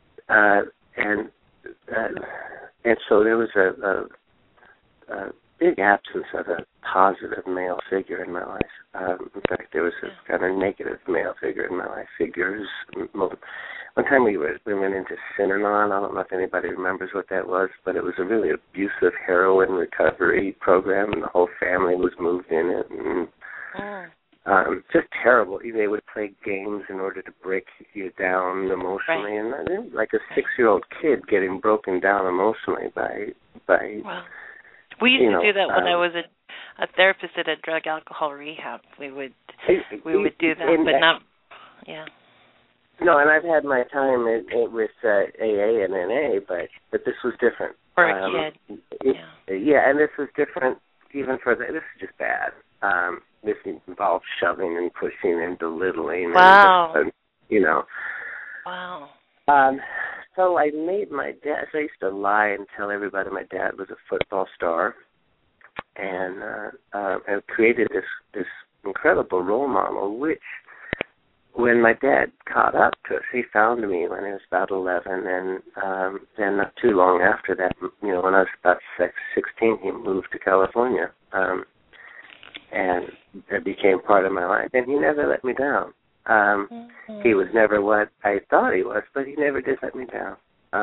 Speaker 4: so there was a big absence of a positive male figure in my life. In fact, there was a kind of negative male figure in my life. Figures. One time we went into Synanon. I don't know if anybody remembers what that was, but it was a really abusive heroin recovery program, and the whole family was moved in it. And, just terrible. They would play games in order to break you down emotionally, and like a 6-year-old kid getting broken down emotionally by.
Speaker 3: Wow. We used to do that when I was a therapist at a drug alcohol rehab. We would do that, but not. Yeah.
Speaker 4: No, and I've had my time with AA and NA, but this was different.
Speaker 3: For a kid.
Speaker 4: And this was different even for this is just bad. This involved shoving and pushing and belittling.
Speaker 3: Wow.
Speaker 4: And,
Speaker 3: Wow.
Speaker 4: So I made my dad. So I used to lie and tell everybody my dad was a football star, and created this incredible role model, which, when my dad caught up to us, he found me when I was about 11, and then not too long after that, when I was about 16, he moved to California, and it became part of my life, and he never let me down. He was never what I thought he was, but he never did let me down.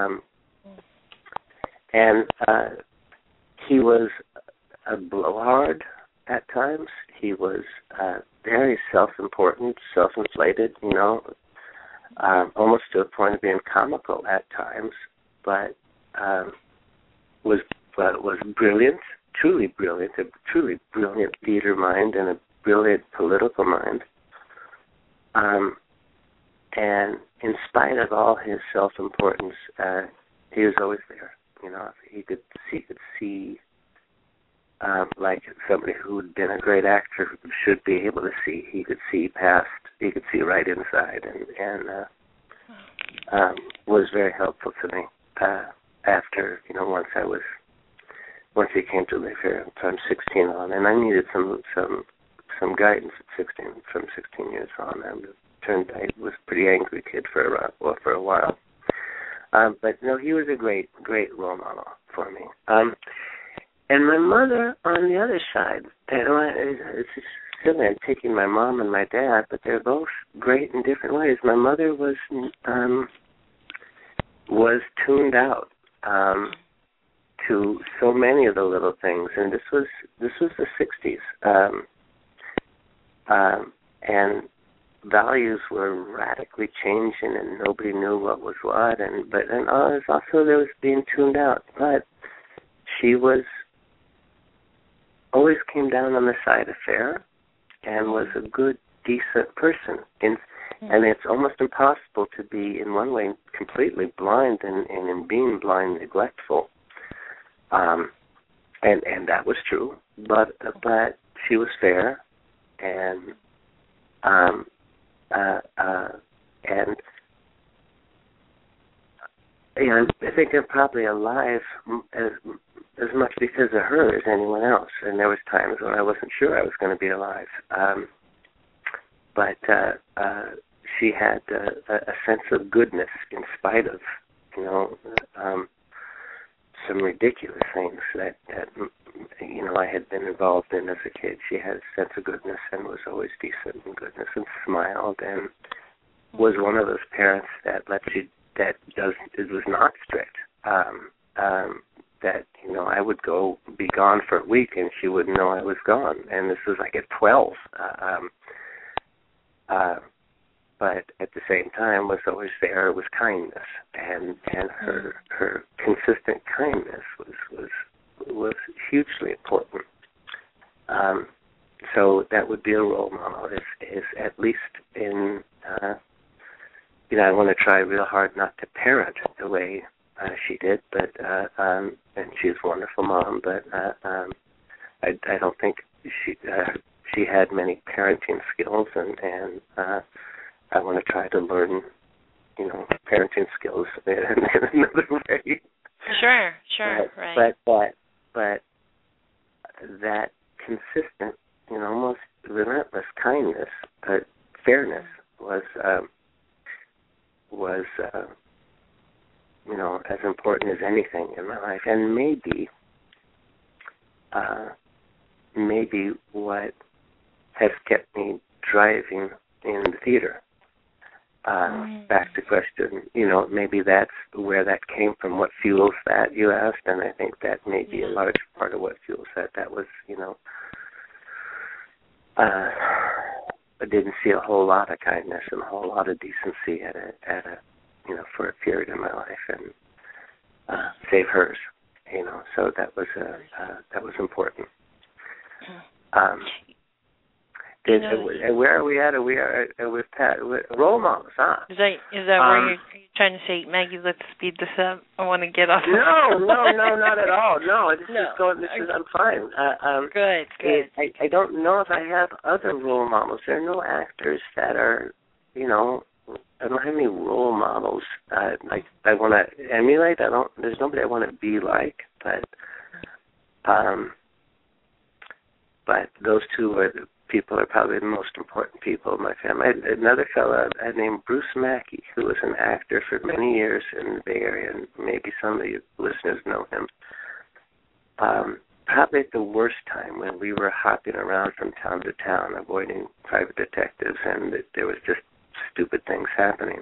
Speaker 4: And he was a blowhard at times. He was very self-important, self-inflated, almost to a point of being comical at times, but was brilliant, truly brilliant, a truly brilliant theater mind and a brilliant political mind. And in spite of all his self-importance, he was always there. He could see like somebody who had been a great actor should be able to see. He could see past. He could see right inside, and was very helpful to me. After once he came to live here, from 16 on, and I needed some guidance at 16, from 16 years on. I was a pretty angry kid for a while. But no, he was a great role model for me. And my mother, on the other side, it's just silly. I'm taking my mom and my dad, but they're both great in different ways. My mother was tuned out to so many of the little things, and this was the 60s, and values were radically changing, and nobody knew what was what, and also there was being tuned out. But she always came down on the side of fair, and was a good, decent person. And it's almost impossible to be, in one way, completely blind, and in being blind, neglectful. and that was true. But she was fair, and I think I'm probably alive as much because of her as anyone else. And there was times when I wasn't sure I was going to be alive. But she had a sense of goodness in spite of, some ridiculous things that I had been involved in as a kid. She had a sense of goodness and was always decent and goodness and smiled and was one of those parents that was not strict. That I would be gone for a week and she wouldn't know I was gone. And this was like at 12. But at the same time was always there with kindness, and her consistent kindness was hugely important. So that would be a role model. Is at least in I want to try real hard not to parent the way she did, but and she's a wonderful mom, but I don't think she had many parenting skills, and I want to try to learn, parenting skills in another way.
Speaker 3: Sure, right.
Speaker 4: But that consistent, almost relentless kindness, fairness was as important as anything in my life, and maybe what has kept me driving in the theater. Back to question, maybe that's where that came from. What fuels that, you asked, and I think that may be a large part of what fuels that. That was, I didn't see a whole lot of kindness and a whole lot of decency at a for a period in my life, and save hers, So that was important. Where are we at? We are with Pat. Role models, huh?
Speaker 3: Is that where you're trying to say, Maggie, let's speed this up? I want to get off.
Speaker 4: No, not at all. No, I'm fine.
Speaker 3: Good.
Speaker 4: I don't know if I have other role models. There are no actors that are, I don't have any role models. I want to emulate. There's nobody I want to be like, but those two are the people are probably the most important people in my family. Another fellow named Bruce Mackey, who was an actor for many years in the Bay Area, and maybe some of you listeners know him. Probably at the worst time when we were hopping around from town to town, avoiding private detectives, and there was just stupid things happening.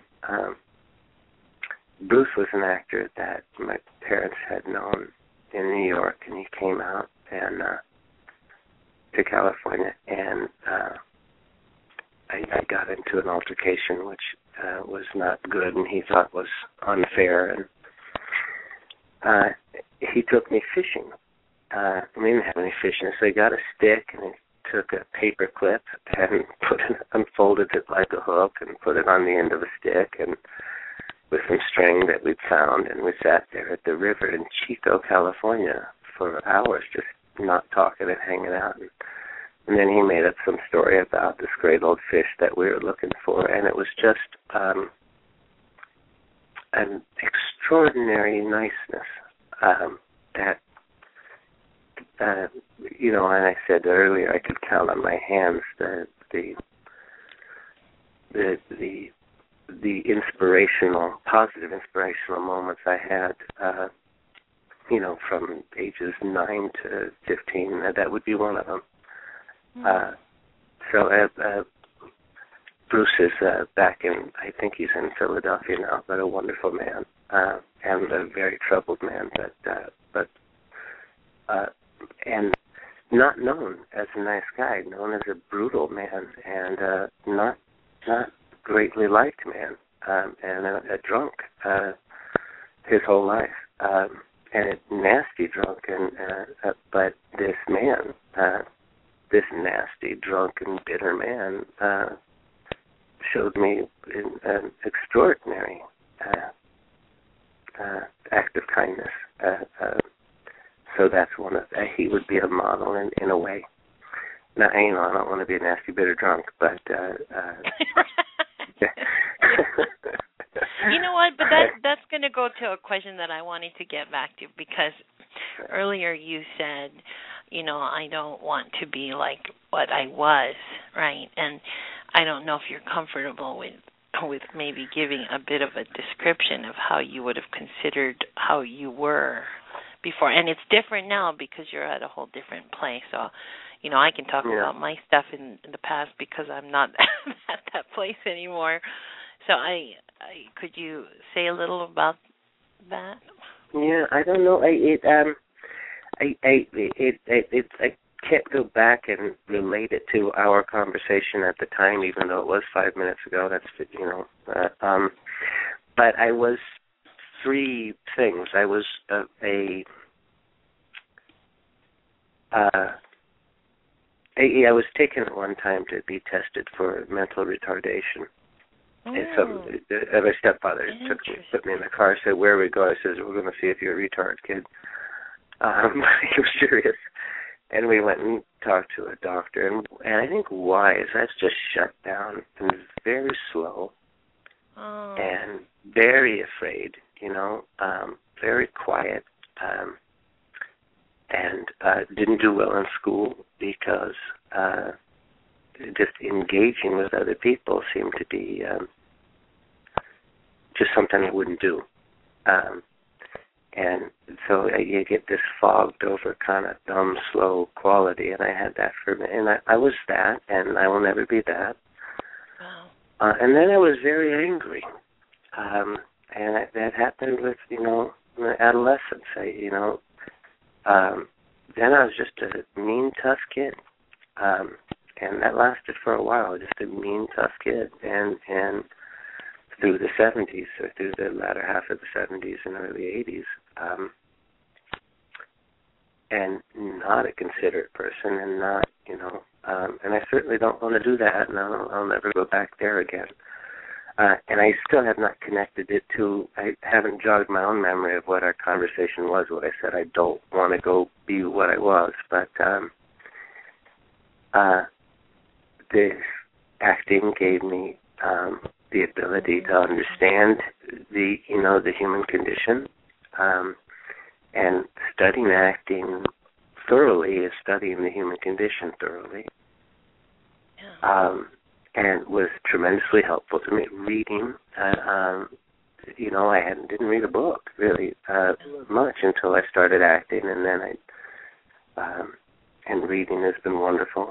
Speaker 4: Bruce was an actor that my parents had known in New York, and he came out and to California, and I got into an altercation which was not good, and he thought was unfair, and he took me fishing. We didn't have any fishing, so he got a stick and he took a paper clip and unfolded it like a hook and put it on the end of a stick, and with some string that we'd found, and we sat there at the river in Chico, California for hours, just not talking and hanging out. And then he made up some story about this great old fish that we were looking for, and it was just an extraordinary niceness that, and I said earlier I could count on my hands the positive inspirational moments I had, from ages 9 to 15. That would be one of them. So Bruce is back in, I think he's in Philadelphia now, but a wonderful man, and a very troubled man, but and not known as a nice guy, known as a brutal man, and not greatly liked man, and a drunk his whole life, and a nasty drunk, and but this man, this nasty, drunken, bitter man, showed me an extraordinary act of kindness. so that's one of he would be a model in a way. Now, I don't want to be a nasty, bitter drunk, but
Speaker 3: you know what? But that's going to go to a question that I wanted to get back to, because earlier you said, I don't want to be like what I was, right? And I don't know if you're comfortable with maybe giving a bit of a description of how you would have considered how you were before. And it's different now because you're at a whole different place. So, I can talk about my stuff in the past because I'm not at that place anymore. So I could you say a little about that?
Speaker 4: Yeah, I don't know. I can't go back and relate it to our conversation at the time, even though it was 5 minutes ago. That's but I was three things. I was I was taken at one time to be tested for mental retardation. My stepfather put me in the car, said, "Where we go?" I says, "We're going to see if you're a retard, kid." He was serious. And we went and talked to a doctor. And I think why is that's just shut down and very slow and very afraid, very quiet. And didn't do well in school because just engaging with other people seemed to be just something I wouldn't do. And so you get this fogged over kind of dumb, slow quality, and I had that for me. And I was that, and I will never be that. Wow. And then I was very angry. And that happened with, adolescence. Then I was just a mean, tough kid. And that lasted for a while, just a mean, tough kid. And through the 70s, or through the latter half of the 70s and early 80s, and not a considerate person, and not, and I certainly don't want to do that, and I'll never go back there again. And I still have not connected it to, I haven't jogged my own memory of what our conversation was, what I said. I don't want to go be what I was, but the acting gave me the ability to understand the human condition, and studying acting thoroughly is studying the human condition thoroughly. Yeah. And was tremendously helpful to me. Reading, I didn't read a book really much until I started acting, and then and reading has been wonderful.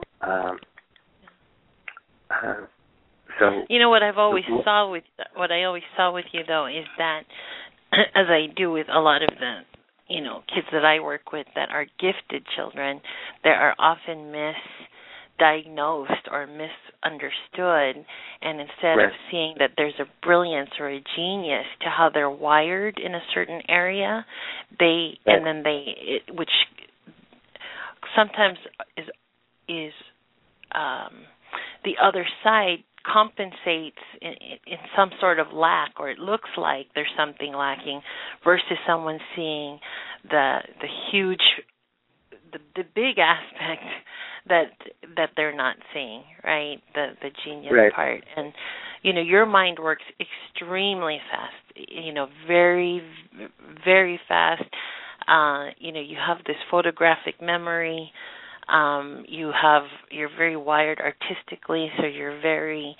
Speaker 4: So
Speaker 3: what I always saw with you though is that, as I do with a lot of the kids that I work with that are gifted children, there are often misdiagnosed or misunderstood, and instead of seeing that there's a brilliance or a genius to how they're wired in a certain area, which sometimes is the other side compensates in some sort of lack, or it looks like there's something lacking, versus someone seeing the huge, the big aspect that they're not seeing, right? The genius part. And your mind works extremely fast, very, very fast. You have this photographic memory. You're very wired artistically, so you're very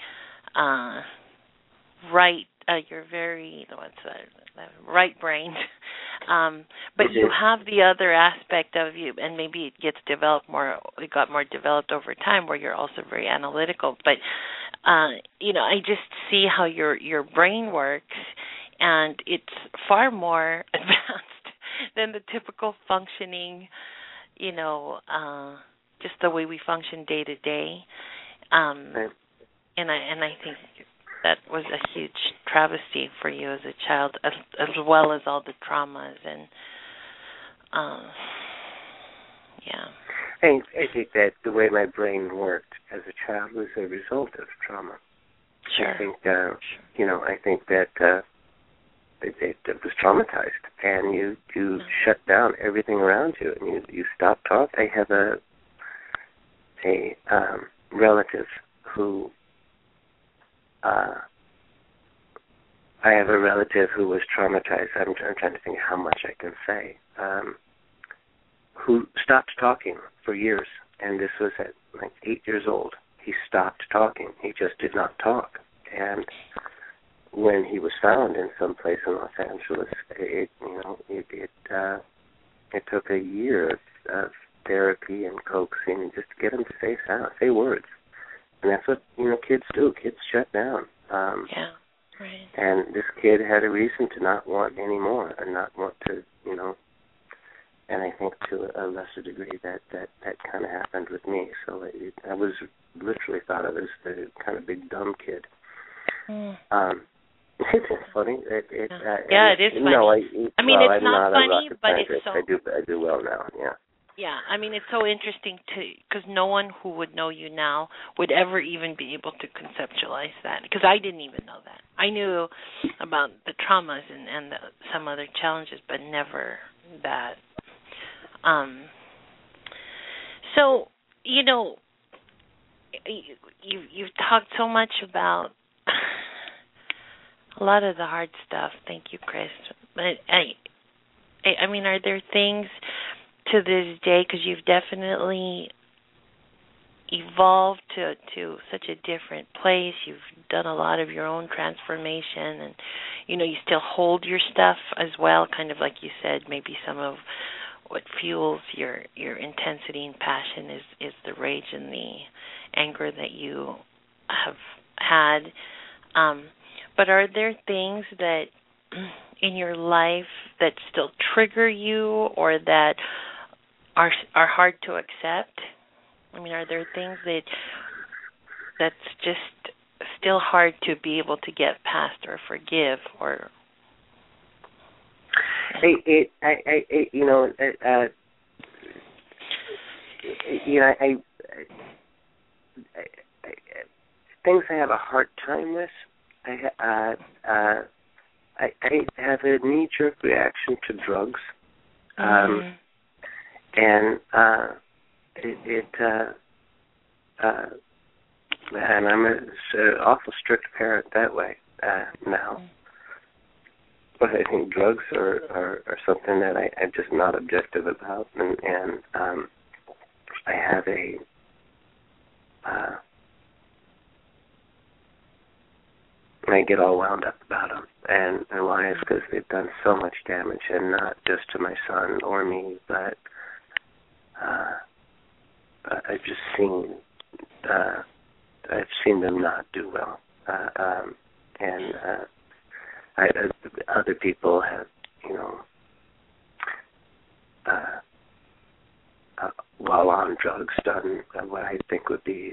Speaker 3: you're very right-brained. But you have the other aspect of you, and maybe it got more developed over time, where you're also very analytical. But I just see how your brain works, and it's far more advanced than the typical functioning, just the way we function day to day. And I think that was a huge travesty for you as a child, as well as all the traumas and
Speaker 4: I think that the way my brain worked as a child was a result of trauma.
Speaker 3: Sure.
Speaker 4: I think I think that it was traumatized, and you shut down everything around you, and you stop talking. I have a relative who was traumatized. I'm trying to think how much I can say. Who stopped talking for years, and this was at like 8 years old. He stopped talking. He just did not talk. And when he was found in some place in Los Angeles, it took a year of therapy and coaxing just to get him to say words. And that's what kids do. Kids shut down.
Speaker 3: Yeah, right.
Speaker 4: And this kid had a reason to not want any more, and not want to, And I think to a lesser degree that kind of happened with me. So I was literally thought of as the kind of big dumb kid. It's funny.
Speaker 3: It is funny.
Speaker 4: No,
Speaker 3: it's not funny, but it's so.
Speaker 4: I do well now. Yeah.
Speaker 3: Yeah, it's so interesting because no one who would know you now would ever even be able to conceptualize that, because I didn't even know that. I knew about the traumas and some other challenges, but never that. So, you've talked so much about a lot of the hard stuff. Thank you, Chris. But are there things to this day, because you've definitely evolved to such a different place. You've done a lot of your own transformation, and you still hold your stuff as well, kind of like you said, maybe some of what fuels your intensity and passion is the rage and the anger that you have had. But are there things that in your life that still trigger you or that are hard to accept? Are there things that's just still hard to be able to get past or forgive or?
Speaker 4: Things I have a hard time with. I have a knee-jerk reaction to drugs, and and I'm an awful strict parent that way now. But I think drugs are something that I'm just not objective about, and I have I get all wound up about them, and why is because they've done so much damage, and not just to my son or me, but I've just seen them not do well, and other people have, while on drugs, done what I think would be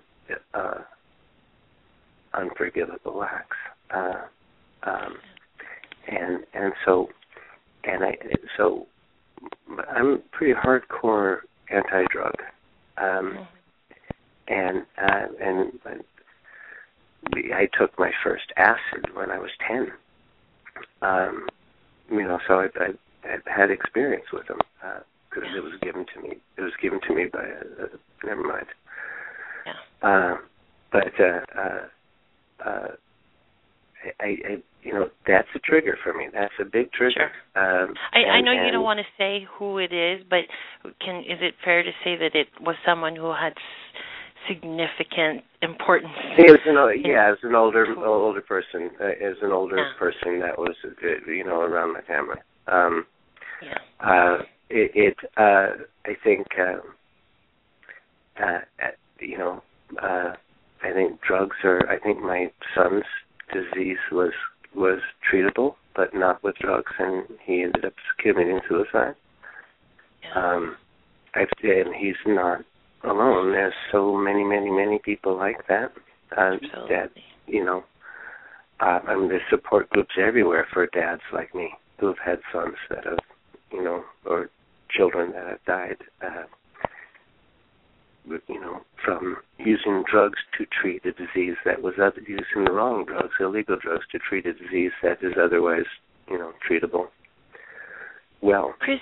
Speaker 4: unforgivable acts, so I'm pretty hardcore anti-drug, and I took my first acid when I was 10. So I've had experience with them because it was given to me. It was given to me by never mind. Yeah. That's a trigger for me. That's a big trigger.
Speaker 3: Sure. I know you don't want to say who it is, but is it fair to say that it was someone who had significant importance?
Speaker 4: It was an older person. It was an older person that was around my family. I think I think drugs are. I think my son's disease was treatable, but not with drugs, and he ended up committing suicide. And he's not alone. There's so many people like that. That there's support groups everywhere for dads like me who have had sons that have, or children that have died, from using drugs to treat a disease that was using the wrong drugs, illegal drugs, to treat a disease that is otherwise, treatable. Well,
Speaker 3: Chris,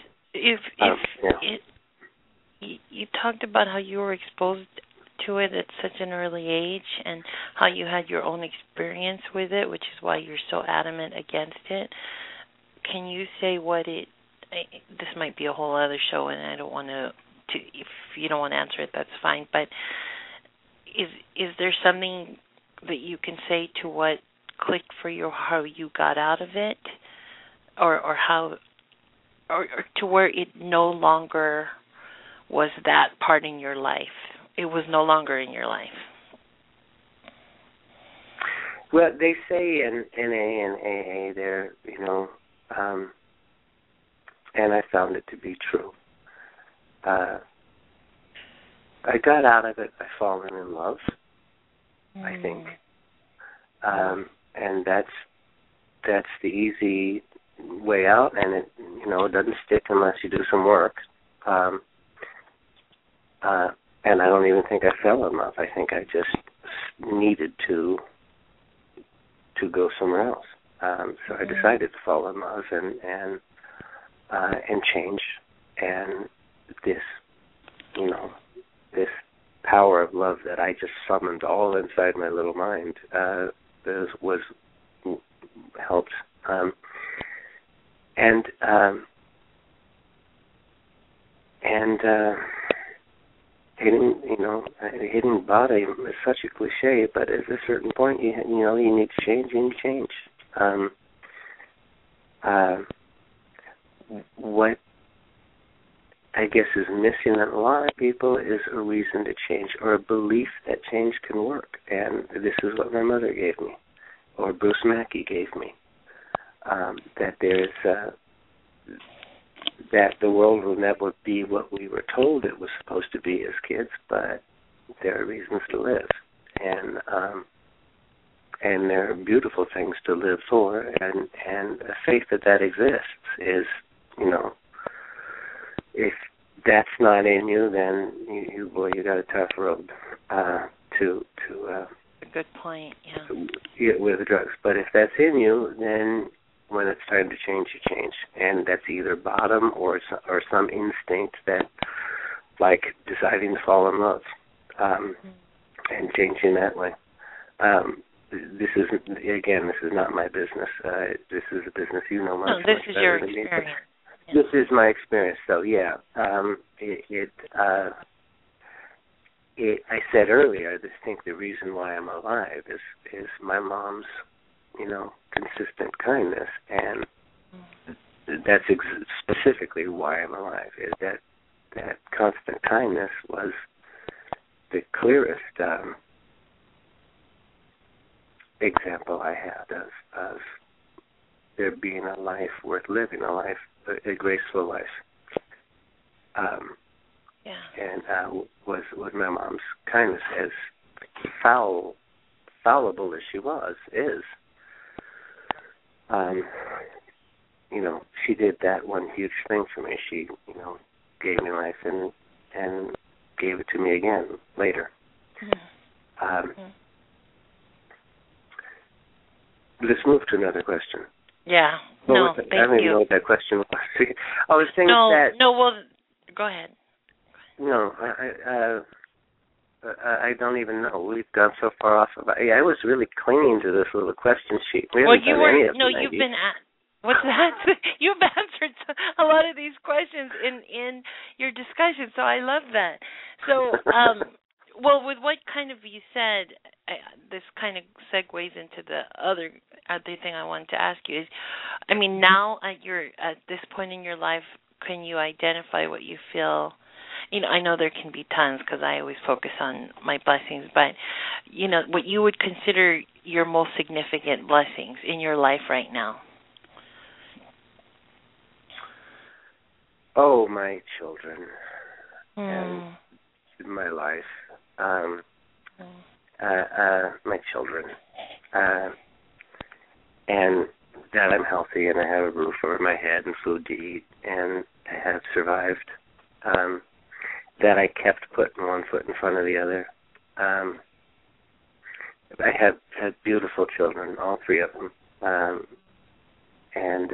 Speaker 3: you talked about how you were exposed to it at such an early age and how you had your own experience with it, which is why you're so adamant against it. Can you say what this might be a whole other show, and I don't want to, if you don't want to answer it, that's fine, but is there something that you can say to what clicked for you, how you got out of it, or how, or to where it no longer was that part in your life? It was no longer in your life.
Speaker 4: Well, they say in NA and AA there, and I found it to be true. I got out of it by falling in love, I think. And that's the easy way out, and it doesn't stick unless you do some work. And I don't even think I fell in love. I think I just needed to go somewhere else. So I decided to fall in love and change. And this power of love that I just summoned all inside my little mind was helped. Hitting bottom is such a cliche, but at a certain point, you need to change, and you change. What I guess is missing in a lot of people is a reason to change, or a belief that change can work. And this is what my mother gave me, or Bruce Mackey gave me, that there is that the world will never be what we were told it was supposed to be as kids, but there are reasons to live, and there are beautiful things to live for, and a faith that exists is, if that's not in you, then you got a tough road to
Speaker 3: a good point, yeah.
Speaker 4: With the drugs. But if that's in you, then when it's time to change, you change, and that's either bottom or some instinct that, like deciding to fall in love, and changing that way. This is not my business. This is a business much
Speaker 3: this is
Speaker 4: better
Speaker 3: your
Speaker 4: than
Speaker 3: experience.
Speaker 4: me. This is my experience. So yeah, I said earlier, I just think the reason why I'm alive is my mom's, consistent kindness, and that's specifically why I'm alive. Is that constant kindness was the clearest example I had of there being a life worth living, a graceful life. And was my mom's kindness, as fallible as she is. She did that one huge thing for me. She, gave me life and gave it to me again later. Let's move to another question.
Speaker 3: Yeah.
Speaker 4: I
Speaker 3: don't
Speaker 4: even know what that question was. I was thinking
Speaker 3: go ahead.
Speaker 4: No, I don't even know. We've gone so far off of it. I was really clinging to this little question sheet.
Speaker 3: You've been at. What's that? You've answered a lot of these questions in your discussion, so I love that. So, with what kind of you said, this kind of segues into the other thing I wanted to ask you is, now at this point in your life, can you identify what you feel? I know there can be tons because I always focus on my blessings, but, what you would consider your most significant blessings in your life right now?
Speaker 4: Oh, my children and my life. My children. And that I'm healthy and I have a roof over my head and food to eat and I have survived. That I kept putting one foot in front of the other. I have had beautiful children, all three of them. and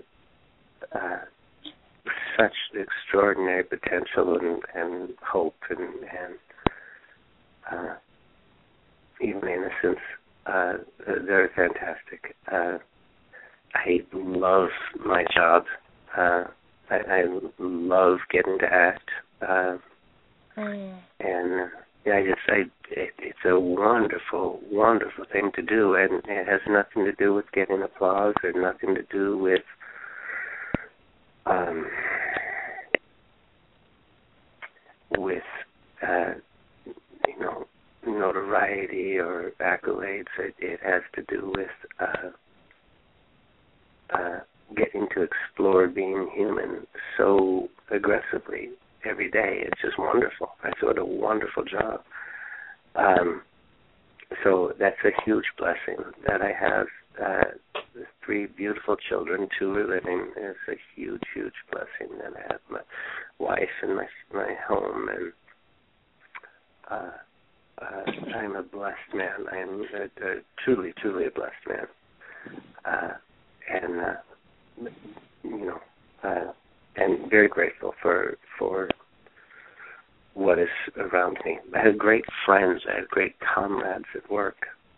Speaker 4: such extraordinary potential and hope and even innocence. They're fantastic. I love my job. I love getting to act. And it's a wonderful, wonderful thing to do, and it has nothing to do with getting applause or nothing to do with notoriety or accolades. It has to do with getting to explore being human so aggressively every day. It's just wonderful. That's what a wonderful job. So that's a huge blessing that I have 3 beautiful children, 2 are living. It's a huge, huge blessing that I have my wife and my home, and I'm a blessed man. I am truly, truly a blessed man, and very grateful for what is around me. I have great friends. I have great comrades at work.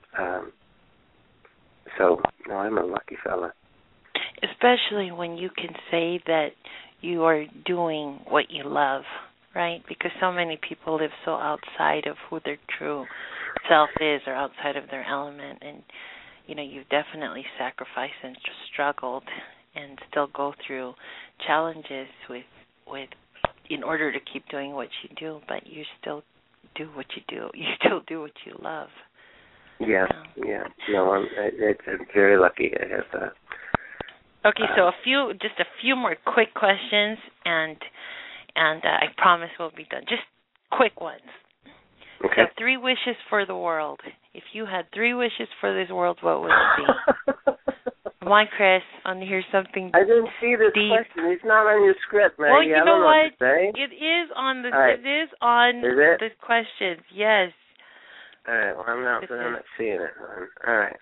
Speaker 4: So, I'm a lucky fella.
Speaker 3: Especially when you can say that you are doing what you love, right? Because so many people live so outside of who their true self is or outside of their element. And, you've definitely sacrificed and struggled and still go through challenges with in order to keep doing what you do, but you still do what you do. You still do what you love.
Speaker 4: Yeah. No, I'm very lucky I have that.
Speaker 3: Okay, so a few more quick questions, and I promise we'll be done. Just quick ones.
Speaker 4: Okay.
Speaker 3: So 3 wishes for the world. If you had 3 wishes for this world, what would it be? Come on, Chris. I want to hear something.
Speaker 4: I didn't see this
Speaker 3: deep.
Speaker 4: question. It's not on your script, man.
Speaker 3: Well, you know what?
Speaker 4: To say.
Speaker 3: It is on the.
Speaker 4: Right.
Speaker 3: It is on the questions. Yes.
Speaker 4: All right. Well, I'm not seeing it. All right.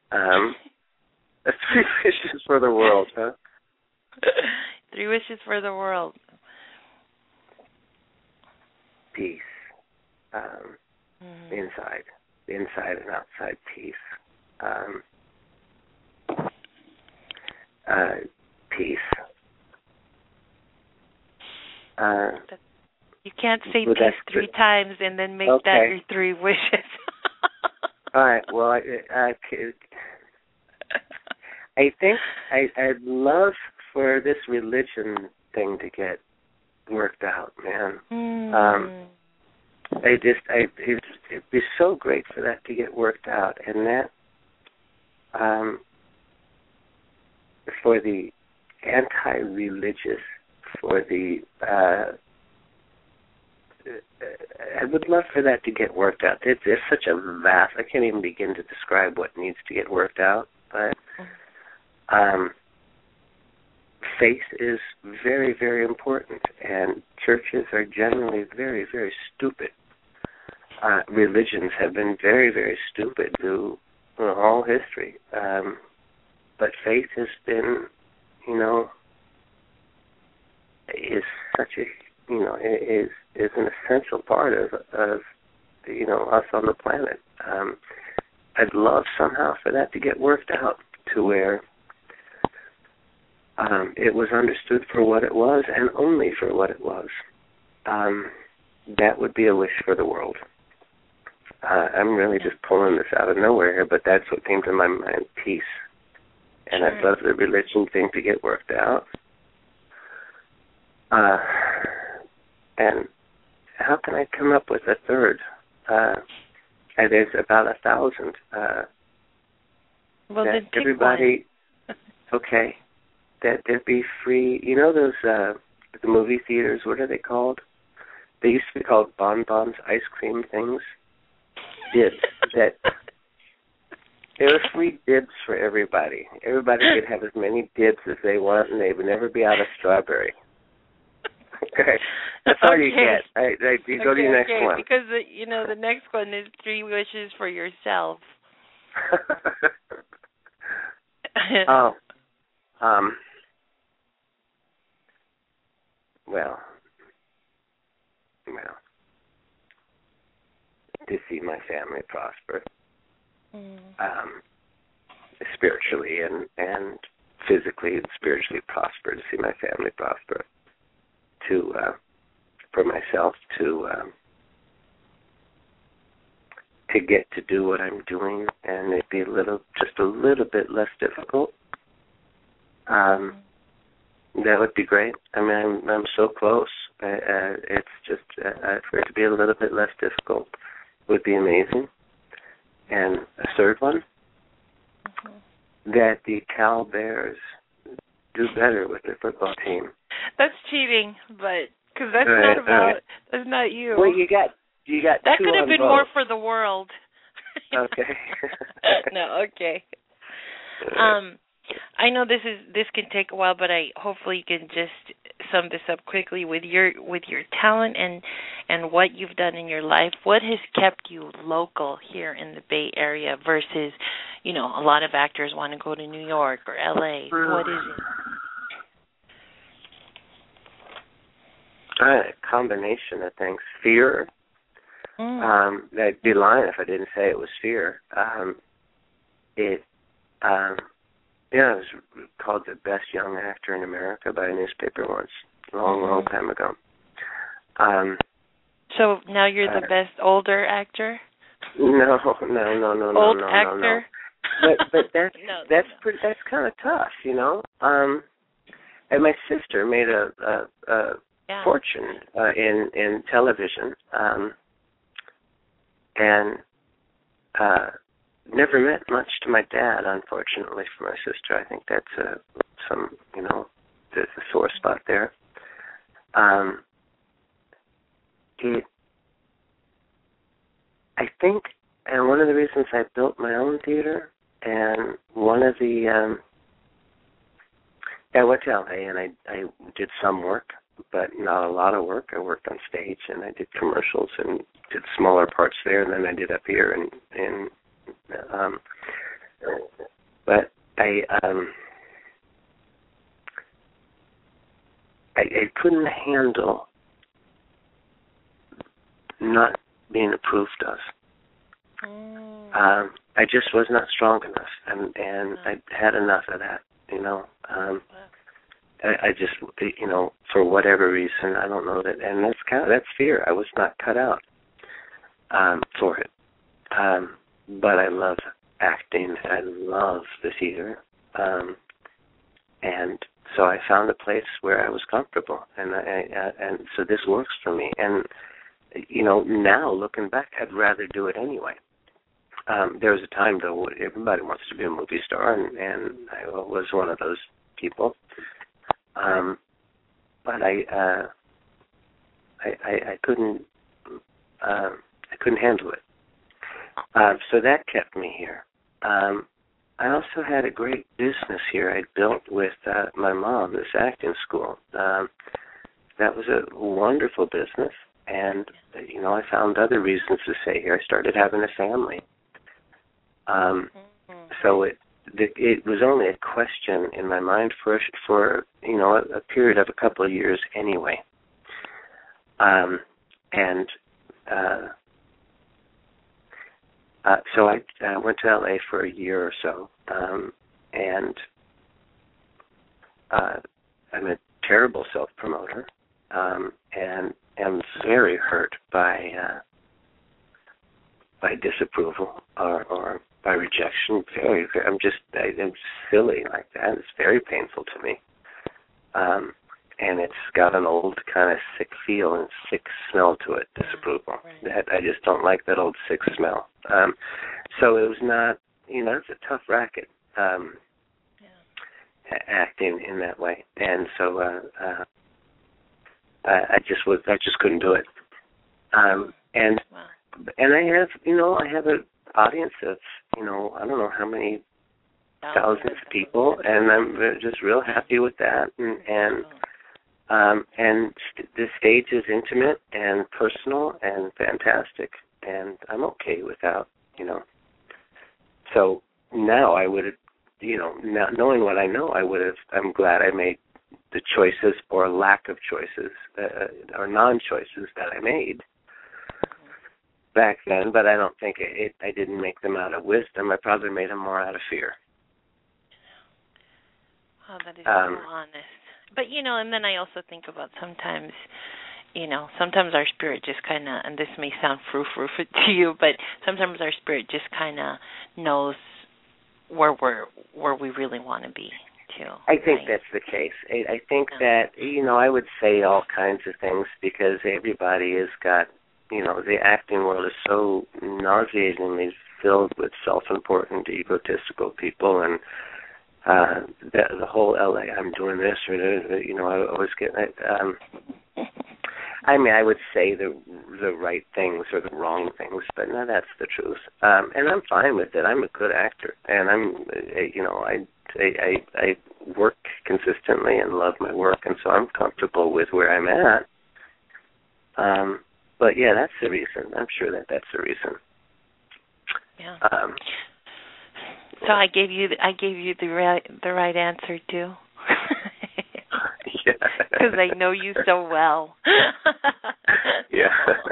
Speaker 4: 3 wishes for the world, huh?
Speaker 3: 3 wishes for the world.
Speaker 4: Peace. Inside and outside peace. Peace.
Speaker 3: You can't say peace 3 times and then make that your 3 wishes.
Speaker 4: All right. Well, I think I'd love for this religion thing to get worked out, man. It'd be so great for that to get worked out, and that for the anti-religious, for the I would love for that to get worked out. It's such a vast, I can't even begin to describe what needs to get worked out, but faith is very, very important, and churches are generally very, very stupid. Religions have been very, very stupid through all history. But faith has been, is such a, is an essential part of us on the planet. I'd love somehow for that to get worked out to where it was understood for what it was and only for what it was. That would be a wish for the world. I'm really just pulling this out of nowhere here, but that's what came to my mind, peace. And I'd love the religion thing to get worked out. And how can I come up with a third? There's about 1,000.
Speaker 3: Well, then pick
Speaker 4: everybody,
Speaker 3: one.
Speaker 4: Okay. That there'd be free, those the movie theaters, what are they called? They used to be called bonbons, ice cream things. Dibs. That there were free dibs for everybody. Everybody could have as many dibs as they want, and they would never be out of strawberry. Okay, that's all you get. You go to your next one.
Speaker 3: Because the next one is 3 wishes for yourself.
Speaker 4: Oh, Well, to see my family prosper, spiritually and physically and spiritually prosper, to see my family prosper, to for myself to get to do what I'm doing, and it'd be just a little bit less difficult. That would be great. I mean, I'm so close. It's just for it to be a little bit less difficult would be amazing. And a third one, that the Cal Bears do better with their football team.
Speaker 3: That's cheating, but because that's not about that's not you.
Speaker 4: Well, you got
Speaker 3: that
Speaker 4: two
Speaker 3: could have
Speaker 4: on
Speaker 3: been
Speaker 4: both.
Speaker 3: more for the world.
Speaker 4: Okay.
Speaker 3: No, okay. I know this can take a while, but hopefully you can just sum this up quickly with your talent and what you've done in your life. What has kept you local here in the Bay Area versus, a lot of actors want to go to New York or LA. What is it?
Speaker 4: A combination of things. Fear. I'd be lying if I didn't say it was fear. It was called the best young actor in America by a newspaper once, long time ago.
Speaker 3: So now you're the best older actor?
Speaker 4: No.
Speaker 3: Old actor?
Speaker 4: But that's kind of tough, And my sister made a fortune in television, and never meant much to my dad, unfortunately, for my sister. I think that's there's a sore spot there. I think, and one of the reasons I built my own theater, and one of the, I went to LA and I did some work, but not a lot of work. I worked on stage and I did commercials and did smaller parts there than I did up here, but I couldn't handle not being approved of. I just was not strong enough, and I had enough of that, I just, for whatever reason, I don't know that, and that's fear. I was not cut out for it. But I love acting. I love the theater, and so I found a place where I was comfortable, and so this works for me. And now looking back, I'd rather do it anyway. There was a time though everybody wants to be a movie star, and I was one of those people. But I couldn't handle it. So that kept me here. I also had a great business here I built with my mom, this acting school. That was a wonderful business, and I found other reasons to stay here. I started having a family. So it was only a question in my mind for a period of a couple of years anyway. So I went to LA for a year or so, and I'm a terrible self-promoter, and am very hurt by disapproval or by rejection. Very, very, I'm silly like that. It's very painful to me, and it's got an old kind of sick feel and sick smell to it. Disapproval. Right. I just don't like that old sick smell. So it was not, it's a tough racket, acting in that way, and so I just couldn't do it. And I have an audience of I don't know how many thousands of people, and I'm just real happy with that. And the stage is intimate and personal and fantastic, and I'm okay without, So now I would not knowing what I know, I'm glad I made the choices or lack of choices or non-choices that I made back then. But I don't think I didn't make them out of wisdom. I probably made them more out of fear.
Speaker 3: Oh, that is so honest. But, and then I also think about sometimes our spirit just kind of, and this may sound frou-frou to you, but sometimes our spirit just kind of knows where we really want to be, too.
Speaker 4: I think that's the case. I think that, I would say all kinds of things because everybody has got, the acting world is so nauseatingly filled with self-important, egotistical people, and the whole LA, I'm doing this, or, I always get I would say the right things or the wrong things, but no, that's the truth. And I'm fine with it. I'm a good actor, and I work consistently and love my work, and so I'm comfortable with where I'm at. But yeah, that's the reason. I'm sure that's the reason.
Speaker 3: Yeah. So I gave you the right answer too. Because I know you so well.
Speaker 4: Yeah.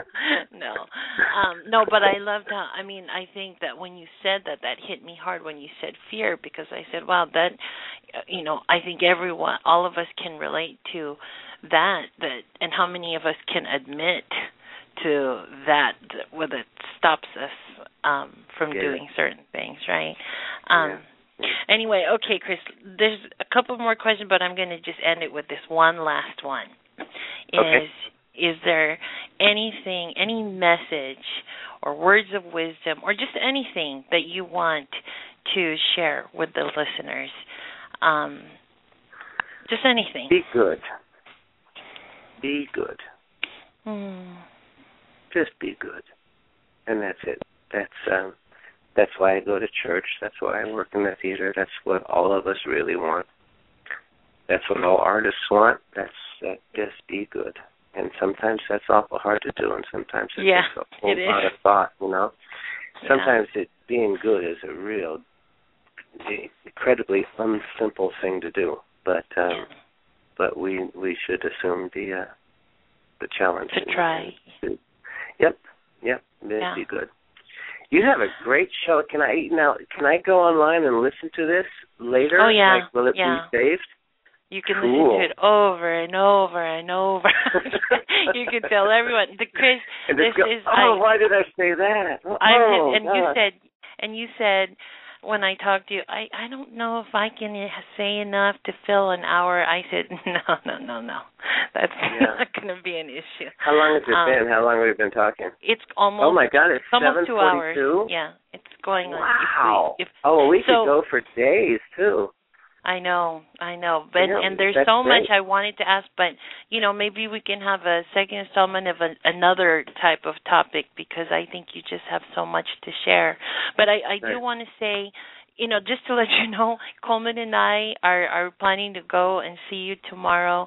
Speaker 3: No, but I loved how, I think that when you said that hit me hard when you said fear, because I said, wow, that, I think all of us can relate to that, and how many of us can admit to that, whether it stops us from doing certain things, right? Anyway, okay, Chris, there's a couple more questions, but I'm going to just end it with this one last one. Is there anything, any message or words of wisdom or just anything that you want to share with the listeners? Just anything.
Speaker 4: Be good. Be good. Just be good. And that's it. That's why I go to church. That's why I work in the theater. That's what all of us really want. That's what all artists want. Just be good. And sometimes that's awful hard to do, and sometimes it takes a whole lot of thought, Sometimes being good is a real, incredibly unsimple thing to do. But we should assume the challenge.
Speaker 3: To try.
Speaker 4: Yep. Be good. You have a great show. Can I go online and listen to this later?
Speaker 3: Oh, yeah.
Speaker 4: Will it be saved?
Speaker 3: You can listen to it over and over and over. You can tell everyone. Chris,
Speaker 4: why did I say that?
Speaker 3: You said when I talked to you, I don't know if I can say enough to fill an hour. I said, no. That's not going to be an issue.
Speaker 4: How long has it been? How long have we been talking?
Speaker 3: It's almost.
Speaker 4: Oh my God! It's
Speaker 3: almost
Speaker 4: 7:42.
Speaker 3: 2 hours. Yeah, it's going on.
Speaker 4: Wow. We could go for days too.
Speaker 3: I know. But and there's so much I wanted to ask, but maybe we can have a second installment of another type of topic, because I think you just have so much to share. But I do want to say, just to let you know, Coleman and I are planning to go and see you tomorrow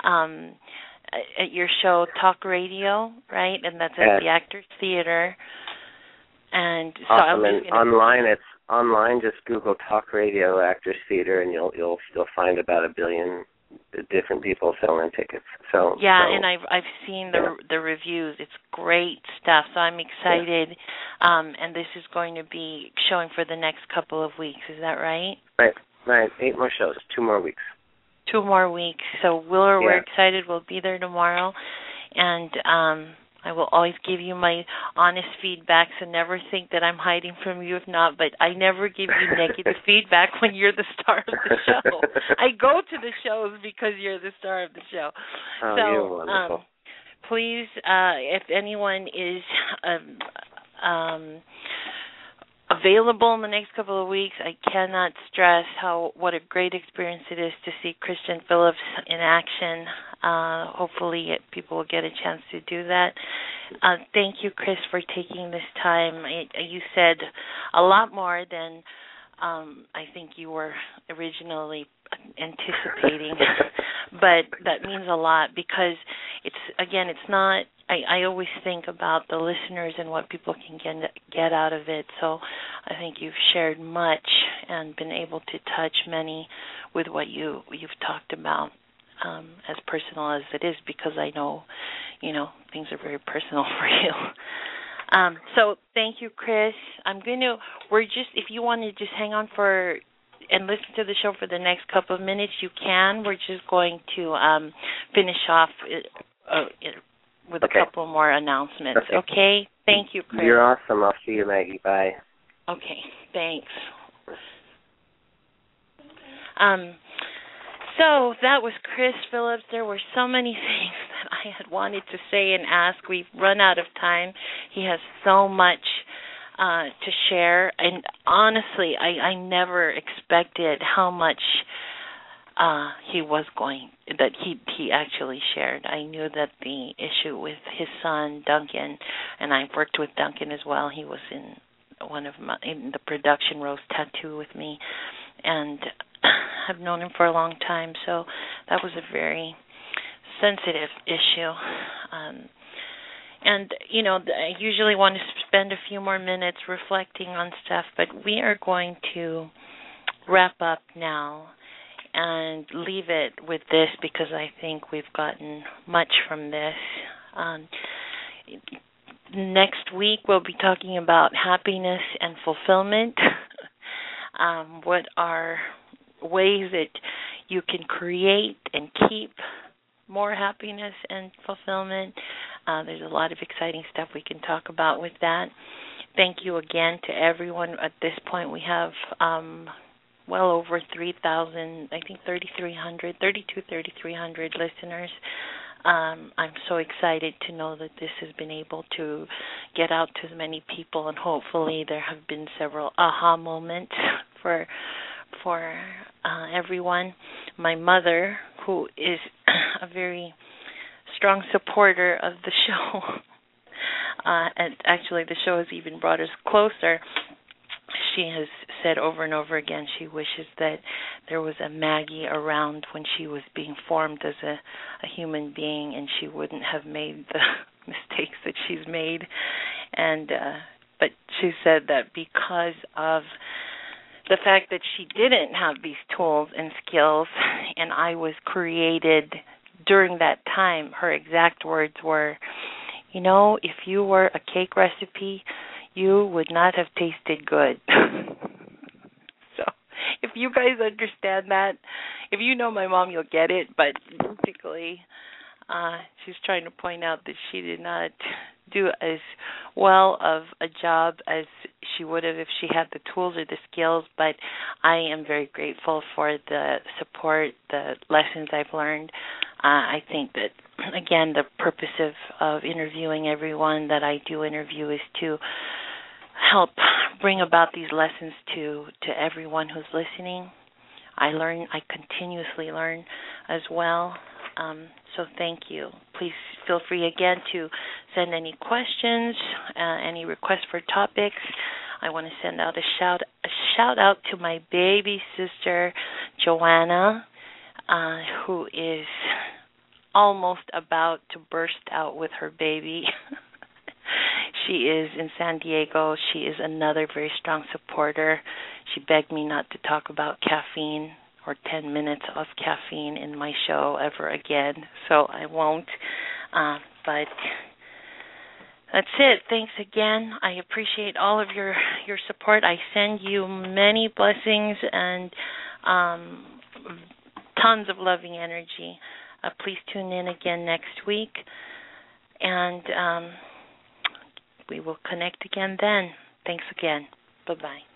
Speaker 3: at your show, Talk Radio, right? And that's at the Actors Theater. And so
Speaker 4: awesome. Online, just Google Talk Radio Actors Theater, and you'll find about 1 billion different people selling tickets.
Speaker 3: And I've seen the reviews. It's great stuff. So I'm excited. And this is going to be showing for the next couple of weeks. Is that right?
Speaker 4: Right. 8 more shows. 2 more weeks.
Speaker 3: 2 more weeks. So we're excited. We'll be there tomorrow, and I will always give you my honest feedback, so never think that I'm hiding from you if not, but I never give you negative feedback when you're the star of the show. I go to the shows because you're the star of the show.
Speaker 4: Oh, you're wonderful.
Speaker 3: Please, if anyone is available in the next couple of weeks, I cannot stress what a great experience it is to see Christian Phillips in action. Hopefully people will get a chance to do that. Thank you, Chris, for taking this time. You said a lot more than I think you were originally anticipating, but that means a lot, because it's not I always think about the listeners and what people can get out of it. So I think you've shared much and been able to touch many with what you've talked about, as personal as it is, because I know, things are very personal for you. So thank you, Chris. If you want to just hang on and listen to the show for the next couple of minutes, you can. We're just going to finish off with a couple more announcements. Okay? Thank you, Chris.
Speaker 4: You're awesome. I'll see you, Maggie. Bye.
Speaker 3: Okay, thanks. So that was Chris Phillips. There were so many things that I had wanted to say and ask. We've run out of time. He has so much to share, and honestly, I never expected how much he actually shared. I knew that the issue with his son Duncan, and I worked with Duncan as well. He was in the production Rose Tattoo with me, and I've known him for a long time. So that was a very sensitive issue. And, I usually want to spend a few more minutes reflecting on stuff, but we are going to wrap up now and leave it with this, because I think we've gotten much from this. Next week we'll be talking about happiness and fulfillment. What are ways that you can create and keep more happiness and fulfillment. There's a lot of exciting stuff we can talk about with that. Thank you again to everyone. At this point, we have well over 3,000, I think 3,300 listeners. I'm so excited to know that this has been able to get out to as many people, and hopefully there have been several aha moments for everyone. My mother, who is a very strong supporter of the show, and actually the show has even brought us closer, she has said over and over again she wishes that there was a Maggie around when she was being formed as a human being, and she wouldn't have made the mistakes that she's made. And but she said that because of the fact that she didn't have these tools and skills, and I was created during that time, her exact words were, if you were a cake recipe, you would not have tasted good. So if you guys understand that, if you know my mom, you'll get it, but basically she's trying to point out that she did not do as well of a job as she would have if she had the tools or the skills, but I am very grateful for the support, the lessons I've learned. I think that, again, the purpose of interviewing everyone that I do interview is to help bring about these lessons to everyone who's listening. I continuously learn as well. So thank you. Please feel free again to send any questions, any requests for topics. I want to send out a shout out to my baby sister, Joanna, who is almost about to burst out with her baby. She is in San Diego. She is another very strong supporter. She begged me not to talk about caffeine or 10 minutes of caffeine in my show ever again, so I won't. But that's it. Thanks again. I appreciate all of your support. I send you many blessings and tons of loving energy. Please tune in again next week, and we will connect again then. Thanks again. Bye-bye.